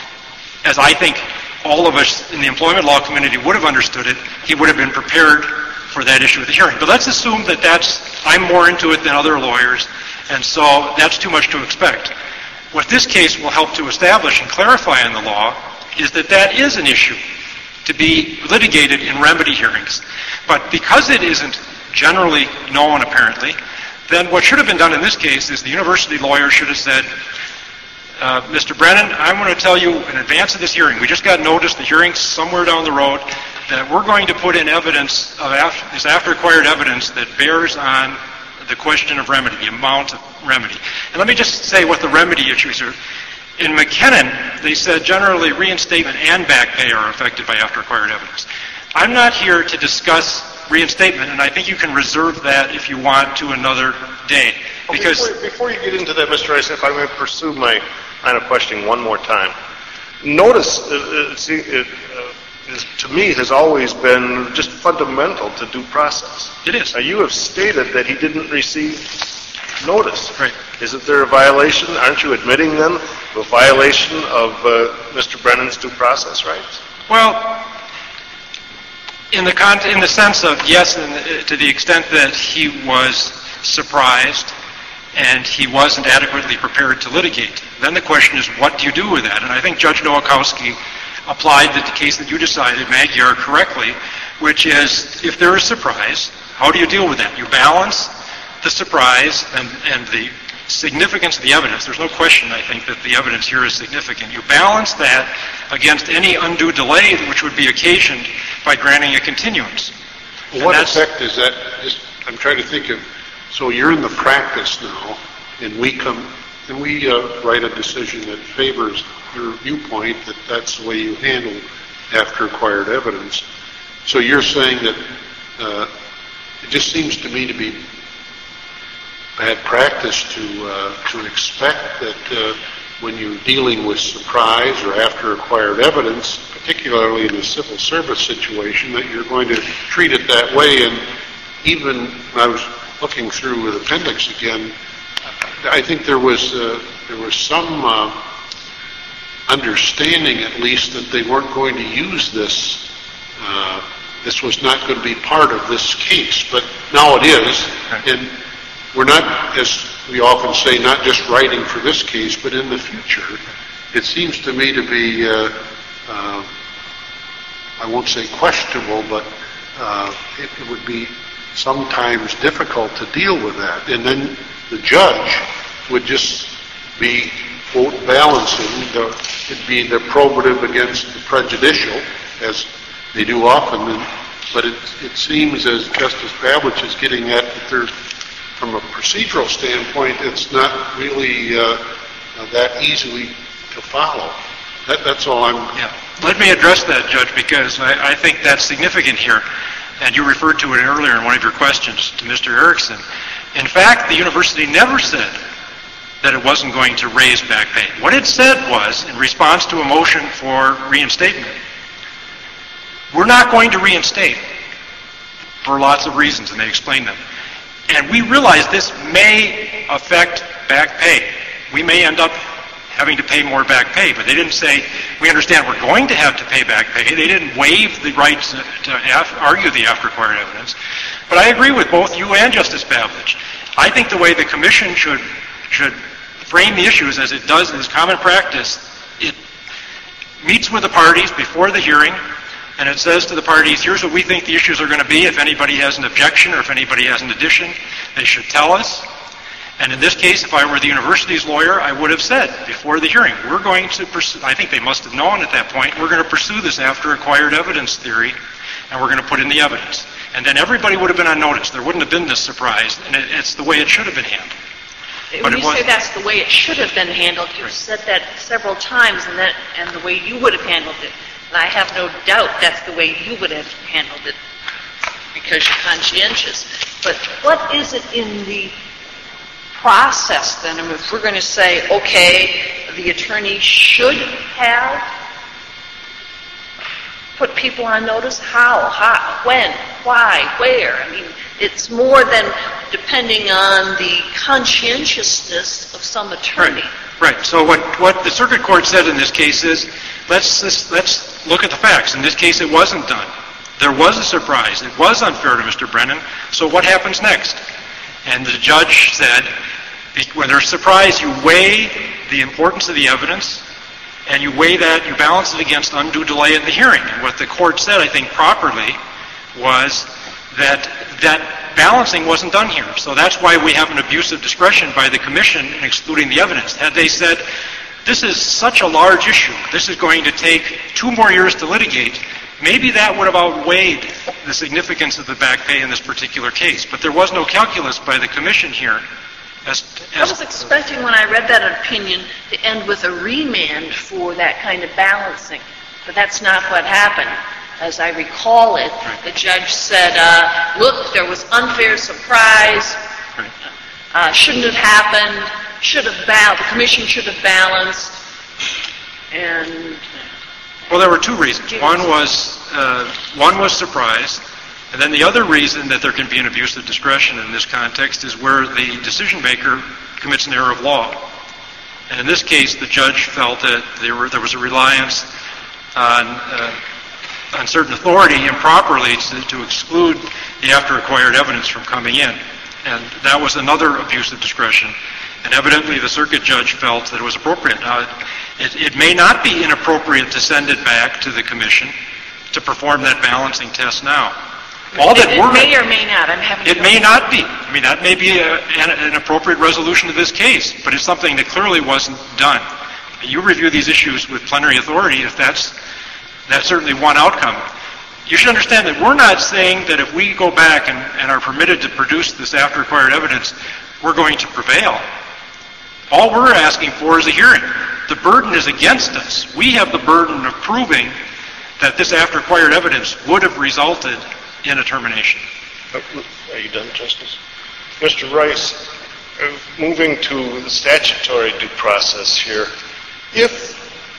as I think all of us in the employment law community would have understood it, he would have been prepared for that issue at the hearing. But let's assume that that's, I'm more into it than other lawyers, and so that's too much to expect. What this case will help to establish and clarify in the law is that that is an issue to be litigated in remedy hearings. But because it isn't generally known, apparently, then what should have been done in this case is the university lawyer should have said, uh, Mister Brennan, I want to tell you in advance of this hearing, we just got notice, the hearing's somewhere down the road, that we're going to put in evidence, of after, this after-acquired evidence that bears on the question of remedy, the amount of remedy. And let me just say what the remedy issues are. In McKinnon, they said generally reinstatement and back pay are affected by after-acquired evidence. I'm not here to discuss reinstatement, and I think you can reserve that if you want to another day. Because
before, before you get into that, Mister Rice, if I may pursue my line of questioning one more time. Notice, uh, uh, see, it, uh, is, to me, has always been just fundamental to due process.
It is.
Now, you have stated that he didn't receive notice.
Right.
Isn't there a violation? Aren't you admitting then a violation of uh, Mister Brennan's due process rights?
Well, in the con- in the sense of yes, in the, to the extent that he was surprised and he wasn't adequately prepared to litigate, then the question is, what do you do with that? And I think Judge Nowakowski applied the case that you decided, Magyar, correctly, which is, if there is surprise, how do you deal with that? You balance the surprise and, and the significance of the evidence. There's no question, I think, that the evidence here is significant. You balance that against any undue delay which would be occasioned by granting a continuance.
Well, what effect is that? Just, I'm trying to think of, so you're in the practice now, and we come, and we uh, write a decision that favors your viewpoint that that's the way you handle after acquired evidence. So you're saying that uh, it just seems to me to be bad practice to uh, to expect that uh, when you're dealing with surprise or after acquired evidence, particularly in a civil service situation, that you're going to treat it that way. And even when I was looking through the appendix again, I think there was uh, there was some uh, understanding, at least, that they weren't going to use this. Uh, this was not going to be part of this case, but now it is. And we're not, as we often say, not just writing for this case, but in the future. It seems to me to be, uh, uh, I won't say questionable, but uh, it, it would be sometimes difficult to deal with that. And then the judge would just be, quote, balancing. The, it'd be the probative against the prejudicial, as they do often. And, but it, it seems, as Justice Pavlich is getting at, that there's, from a procedural standpoint, it's not really uh, uh, that easily to follow. That, that's all I'm...
Yeah. Let me address that, Judge, because I, I think that's significant here. And you referred to it earlier in one of your questions to Mister Erickson. In fact, the university never said that it wasn't going to raise back pay. What it said was, in response to a motion for reinstatement, we're not going to reinstate for lots of reasons, and they explained them. And we realize this may affect back pay. We may end up having to pay more back pay, but they didn't say, we understand we're going to have to pay back pay. They didn't waive the right to, to af- argue the after-acquired evidence. But I agree with both you and Justice Pavlich. I think the way the Commission should should frame the issues, as it does in its common practice, it meets with the parties before the hearing, and it says to the parties, here's what we think the issues are going to be. If anybody has an objection or if anybody has an addition, they should tell us. And in this case, if I were the university's lawyer, I would have said before the hearing, we're going to pursue, I think they must have known at that point, we're going to pursue this after acquired evidence theory, and we're going to put in the evidence. And then everybody would have been on notice. There wouldn't have been this surprise, and it, it's the way it should have been handled.
When you say that's the way it should have been handled, you've said that several times, and that and the way you would have handled it. And I have no doubt that's the way you would have handled it, because you're conscientious. But what is it in the process, then? I mean, if we're going to say, okay, the attorney should have put people on notice, how, how, when, why, where? I mean, it's more than depending on the conscientiousness of some attorney.
Right. Right. So what, what the circuit court said in this case is, let's, let's let's look at the facts. In this case, it wasn't done. There was a surprise. It was unfair to Mister Brennan. So what happens next? And the judge said, when there's surprise, you weigh the importance of the evidence, and you weigh that, you balance it against undue delay in the hearing. And what the court said, I think properly, was that that balancing wasn't done here. So that's why we have an abuse of discretion by the commission in excluding the evidence. Had they said, this is such a large issue, this is going to take two more years to litigate, maybe that would have outweighed the significance of the back pay in this particular case. But there was no calculus by the commission here. As, as
I was expecting when I read that opinion to end with a remand for that kind of balancing, but that's not what happened. As I recall it,
right.
The judge said, uh, look, there was unfair surprise,
right.
uh, shouldn't have happened, should have balanced, the commission should have balanced, and...
Well, there were two reasons. One was, uh, one was surprise. And then the other reason that there can be an abuse of discretion in this context is where the decision maker commits an error of law. And in this case, the judge felt that there, were, there was a reliance on, uh, on certain authority improperly to, to exclude the after-acquired evidence from coming in. And that was another abuse of discretion. And evidently the circuit judge felt that it was appropriate. Now, it, it may not be inappropriate to send it back to the commission to perform that balancing test now. All that
it, it
we're,
may or may not. I'm having.
It may not be. I mean, that may be a, an, an appropriate resolution to this case, but it's something that clearly wasn't done. You review these issues with plenary authority. If that's that's certainly one outcome. You should understand that we're not saying that if we go back and, and are permitted to produce this after-acquired evidence, we're going to prevail. All we're asking for is a hearing. The burden is against us. We have the burden of proving that this after-acquired evidence would have resulted in a termination.
Are you done, Justice? Mister Rice, uh, moving to the statutory due process here, if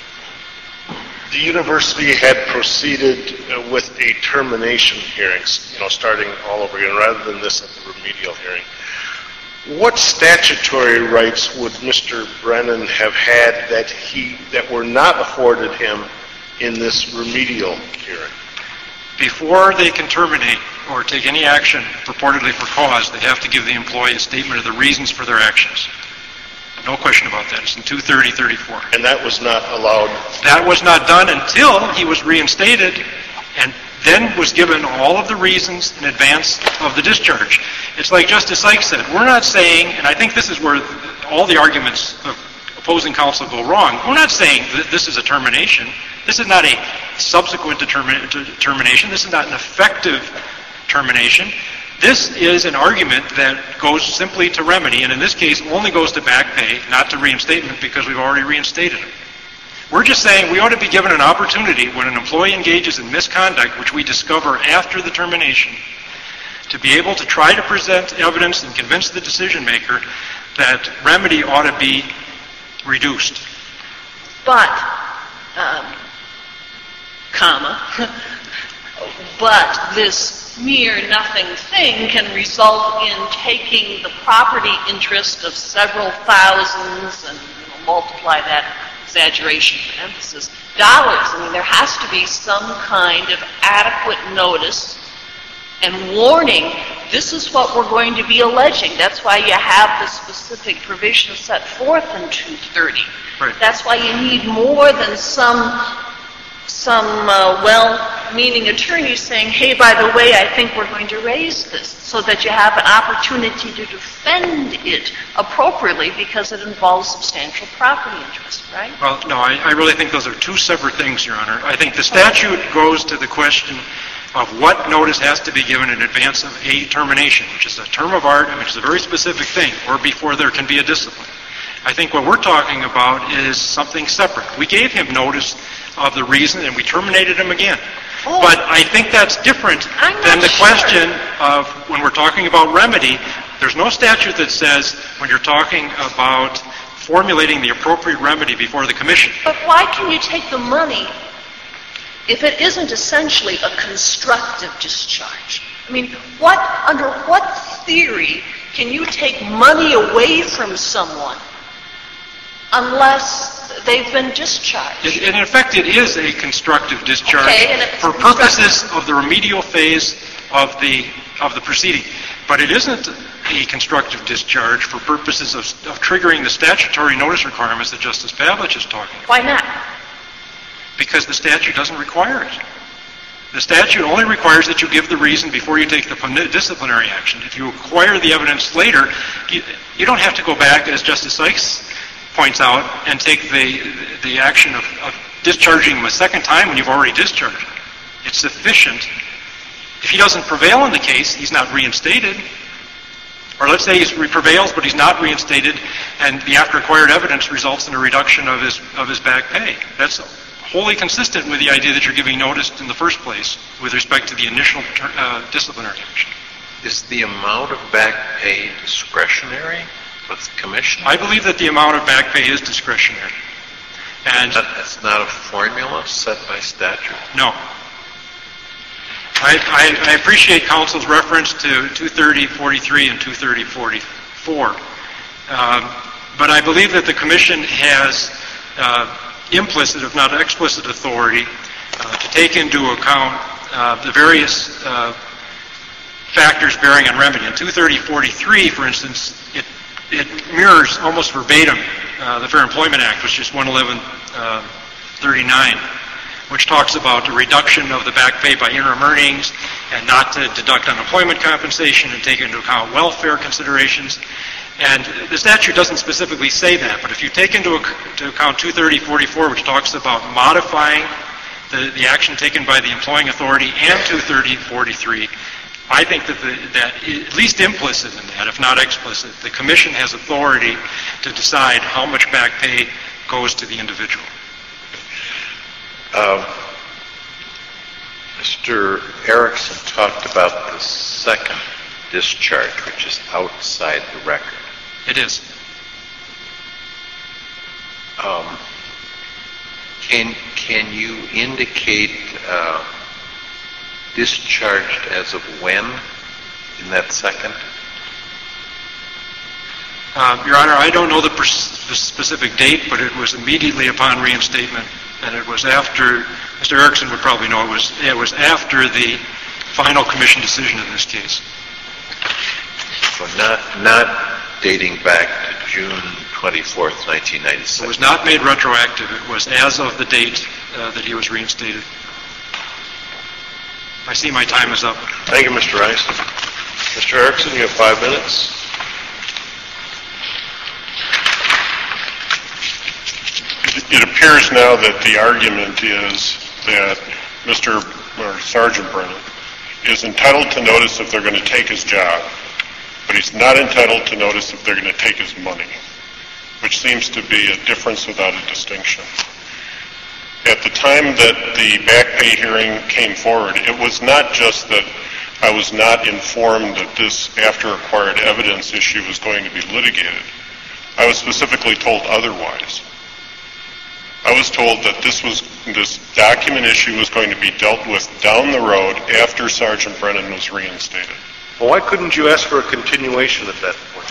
the university had proceeded uh, with a termination hearing, you know, starting all over again, rather than this at the remedial hearing, what statutory rights would Mister Brennan have had that he that were not afforded him in this remedial hearing?
Before they can terminate or take any action purportedly for cause, they have to give the employee a statement of the reasons for their actions. No question about that. It's in two thirty thirty-four.
And that was not allowed?
That was not done until he was reinstated and then was given all of the reasons in advance of the discharge. It's like Justice Sykes said, we're not saying, and I think this is where all the arguments of opposing counsel go wrong, we're not saying that this is a termination. This is not a subsequent determin- determination. This is not an effective termination. This is an argument that goes simply to remedy, and in this case only goes to back pay, not to reinstatement, because we've already reinstated him. We're just saying we ought to be given an opportunity when an employee engages in misconduct, which we discover after the termination, to be able to try to present evidence and convince the decision maker that remedy ought to be reduced.
But, um, comma, but this mere nothing thing can result in taking the property interest of several thousands and you know, multiply that exaggeration for emphasis, dollars. I mean, there has to be some kind of adequate notice and warning. This is what we're going to be alleging. That's why you have the specific provision set forth in two thirty.
Right.
That's why you need more than some some uh, well-meaning attorney saying, hey, by the way, I think we're going to raise this, so that you have an opportunity to defend it appropriately because it involves substantial property interest, right?
Well, no, I, I really think those are two separate things, Your Honor. I think the statute goes to the question of what notice has to be given in advance of a termination, which is a term of art, which is a very specific thing, or before there can be a discipline. I think what we're talking about is something separate. We gave him notice of the reason, and we terminated him again.
Oh.
But I think that's different
I'm
than
not
the
sure.
question of when we're talking about remedy. There's no statute that says when you're talking about formulating the appropriate remedy before the commission.
But why can you take the money if it isn't essentially a constructive discharge? I mean, what under what theory can you take money away from someone unless they've been discharged?
It- In effect, it is a constructive discharge
Okay, and if it's
for
constructive-
purposes of the remedial phase of the, of the proceeding. But it isn't a constructive discharge for purposes of, of triggering the statutory notice requirements that Justice Pavlich is talking about,
Why not?
because the statute doesn't require it. The statute only requires that you give the reason before you take the puni- disciplinary action. If you acquire the evidence later, you, you don't have to go back, as Justice Sykes points out, and take the, the action of, of discharging him a second time when you've already discharged him. It's sufficient. If he doesn't prevail in the case, he's not reinstated. Or let's say he prevails, but he's not reinstated, and the after-acquired evidence results in a reduction of his of his back pay. That's wholly consistent with the idea that you're giving notice in the first place with respect to the initial uh, disciplinary action.
Is the amount of back pay discretionary with the commission?
I believe that the amount of back pay is discretionary. And
That- That's not a formula set by statute?
no. I, I, I appreciate counsel's reference to two thirty forty-three and two thirty forty-four. Um, but I believe that the commission has uh, implicit, if not explicit, authority uh, to take into account uh, the various uh, factors bearing on remedy. In two thirty forty-three, for instance, it, it mirrors almost verbatim uh, the Fair Employment Act, which is one eleven thirty-nine, which talks about the reduction of the back pay by interim earnings and not to deduct unemployment compensation and take into account welfare considerations. And the statute doesn't specifically say that, but if you take into ac- account two thirty forty-four, which talks about modifying the, the action taken by the employing authority, and two thirty forty-three, I think that, the, that at least implicit in that, if not explicit, the commission has authority to decide how much back pay goes to the individual.
Um, Mister Erickson talked about the second discharge, which is outside the record.
It is.
Um, can can you indicate uh, discharged as of when in that second?
Uh, Your Honor, I don't know the, pers- the specific date, but it was immediately upon reinstatement, and it was after, Mister Erickson would probably know, it was, it was after the final commission decision in this case.
So not not dating back to June twenty-fourth, nineteen
It
ninety-six.
was not made retroactive. It was as of the date uh, that he was reinstated. I see my time is up.
Thank you, Mister Rice. Mister Erickson, you have five minutes.
It appears now that the argument is that Mister or Sergeant Brennan is entitled to notice if they're going to take his job, but he's not entitled to notice if they're going to take his money, which seems to be a difference without a distinction. At the time that the back pay hearing came forward, it was not just that I was not informed that this after-acquired evidence issue was going to be litigated. I was specifically told otherwise. I was told that this was this document issue was going to be dealt with down the road after Sergeant Brennan was reinstated.
Well, why couldn't you ask for a continuation at that point?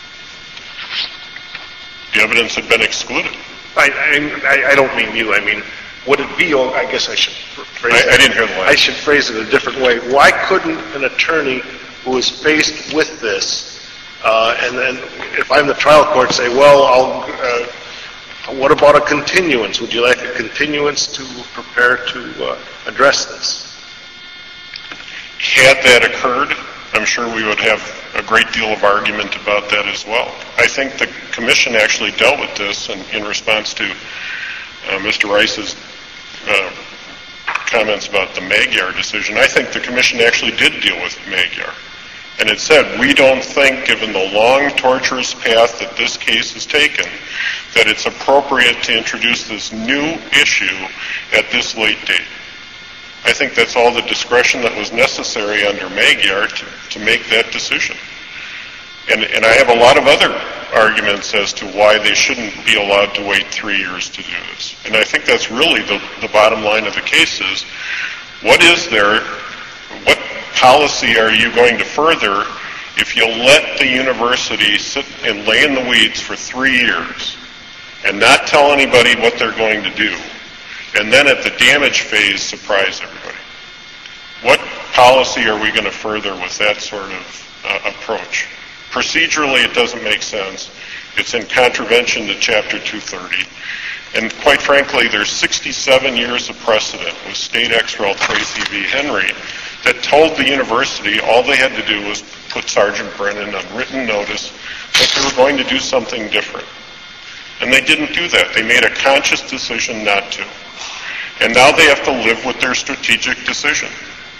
The evidence had been excluded.
I, I, I don't mean you. I mean, would it be, oh, I guess I should phrase
I,
it.
I didn't hear the
I
last.
should phrase it a different way. Why couldn't an attorney who is faced with this, uh, and then if I'm the trial court, say, well, I'll, uh, what about a continuance? Would you like a continuance to prepare to uh, address this?
Had that occurred, I'm sure we would have a great deal of argument about that as well. I think the commission actually dealt with this in, in response to uh, Mister Rice's uh, comments about the Magyar decision. I think the commission actually did deal with Magyar. And it said, we don't think, given the long, torturous path that this case has taken, that it's appropriate to introduce this new issue at this late date. I think that's all the discretion that was necessary under Magyar to, to make that decision. And, and I have a lot of other arguments as to why they shouldn't be allowed to wait three years to do this. And I think that's really the, the bottom line of the case is, what is there, what policy are you going to further If you let the university sit and lay in the weeds for three years and not tell anybody what they're going to do, and then at the damage phase surprise everybody, what policy are we going to further with that sort of uh, approach? Procedurally, it doesn't make sense. It's in contravention to Chapter two thirty. And quite frankly, there's sixty-seven years of precedent with State Ex Rel Tracy v. Henry that told the university all they had to do was put Sergeant Brennan on written notice that they were going to do something different. And they didn't do that. They made a conscious decision not to. And now they have to live with their strategic decision.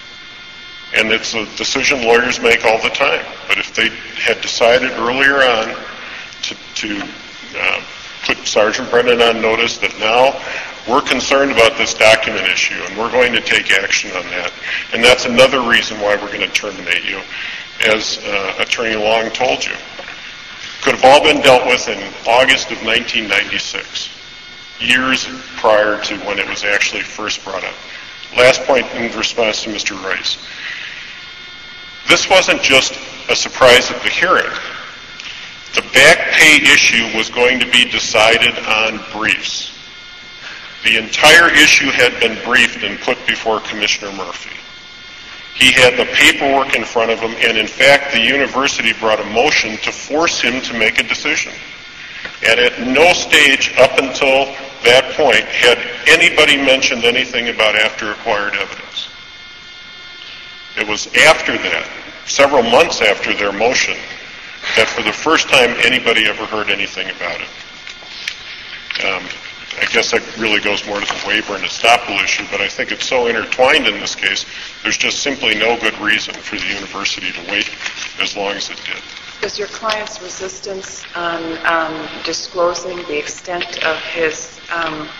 And it's a decision lawyers make all the time. But if they had decided earlier on to, to uh, put Sergeant Brennan on notice that now we're concerned about this document issue and we're going to take action on that. And that's another reason why we're going to terminate you, as uh, Attorney Long told you. Could have all been dealt with in August of nineteen ninety-six, years prior to when it was actually first brought up. Last point in response to Mister Rice. This wasn't just a surprise at the hearing. The back pay issue was going to be decided on briefs. The entire issue had been briefed and put before Commissioner Murphy. He had the paperwork in front of him, and in fact, the university brought a motion to force him to make a decision. And at no stage up until that point had anybody mentioned anything about after-acquired evidence. It was after that, several months after their motion, that for the first time anybody ever heard anything about it. Um, I guess that really goes more to the waiver and estoppel issue, but I think it's so intertwined in this case, there's just simply no good reason for the university to wait as long as it did.
Was your client's resistance on um, disclosing the extent of his um,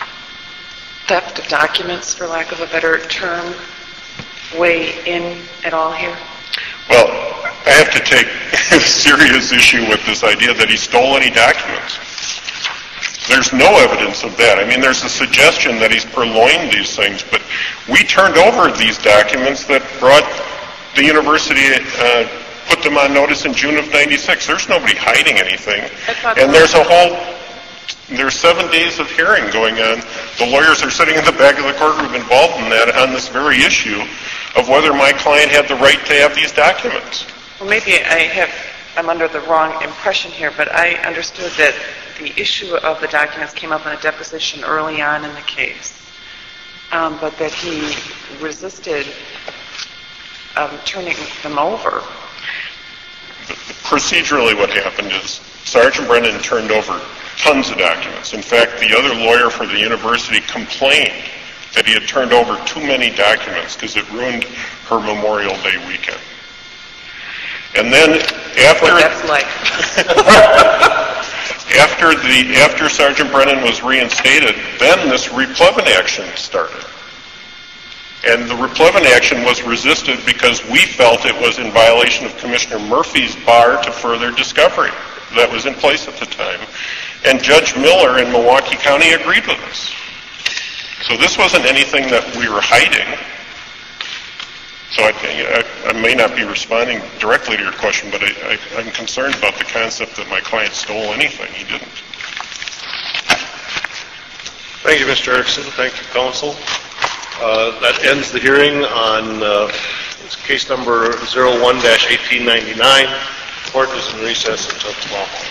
theft of documents, for lack of a better term, weigh in at all here?
Well, I have to take a serious issue with this idea that he stole any documents. There's no evidence of that. I mean, there's a suggestion that he's purloined these things, but we turned over these documents that brought the university, uh, put them on notice in June of ninety-six. There's nobody hiding anything. And there's a whole, there's seven days of hearing going on. The lawyers are sitting in the back of the courtroom involved in that on this very issue of whether my client had the right to have these documents.
Well, maybe I have, I'm under the wrong impression here, but I understood that the issue of the documents came up in a deposition early on in the case, um, but that he resisted um, turning them over.
Procedurally, what happened is Sergeant Brennan turned over tons of documents. In fact, the other lawyer for the university complained that he had turned over too many documents because it ruined her Memorial Day weekend. And then after...
What that's like.
After the after Sergeant Brennan was reinstated, then this replevin action started. And the replevin action was resisted because we felt it was in violation of Commissioner Murphy's bar to further discovery that was in place at the time. And Judge Miller in Milwaukee County agreed with us. So this wasn't anything that we were hiding. So I, I, I may not be responding directly to your question, but I, I, I'm concerned about the concept that my client stole anything. He didn't.
Thank you, Mister Erickson. Thank you, counsel. Uh, that ends the hearing on uh, case number zero one dash eighteen ninety-nine. Court is in recess until tomorrow.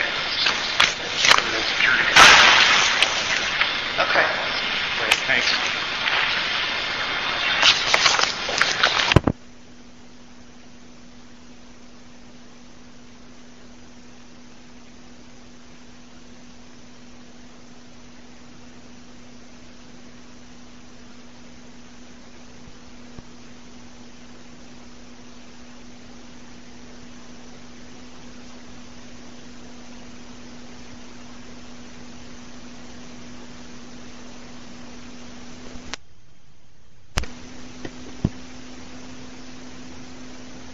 Okay. Great, thanks.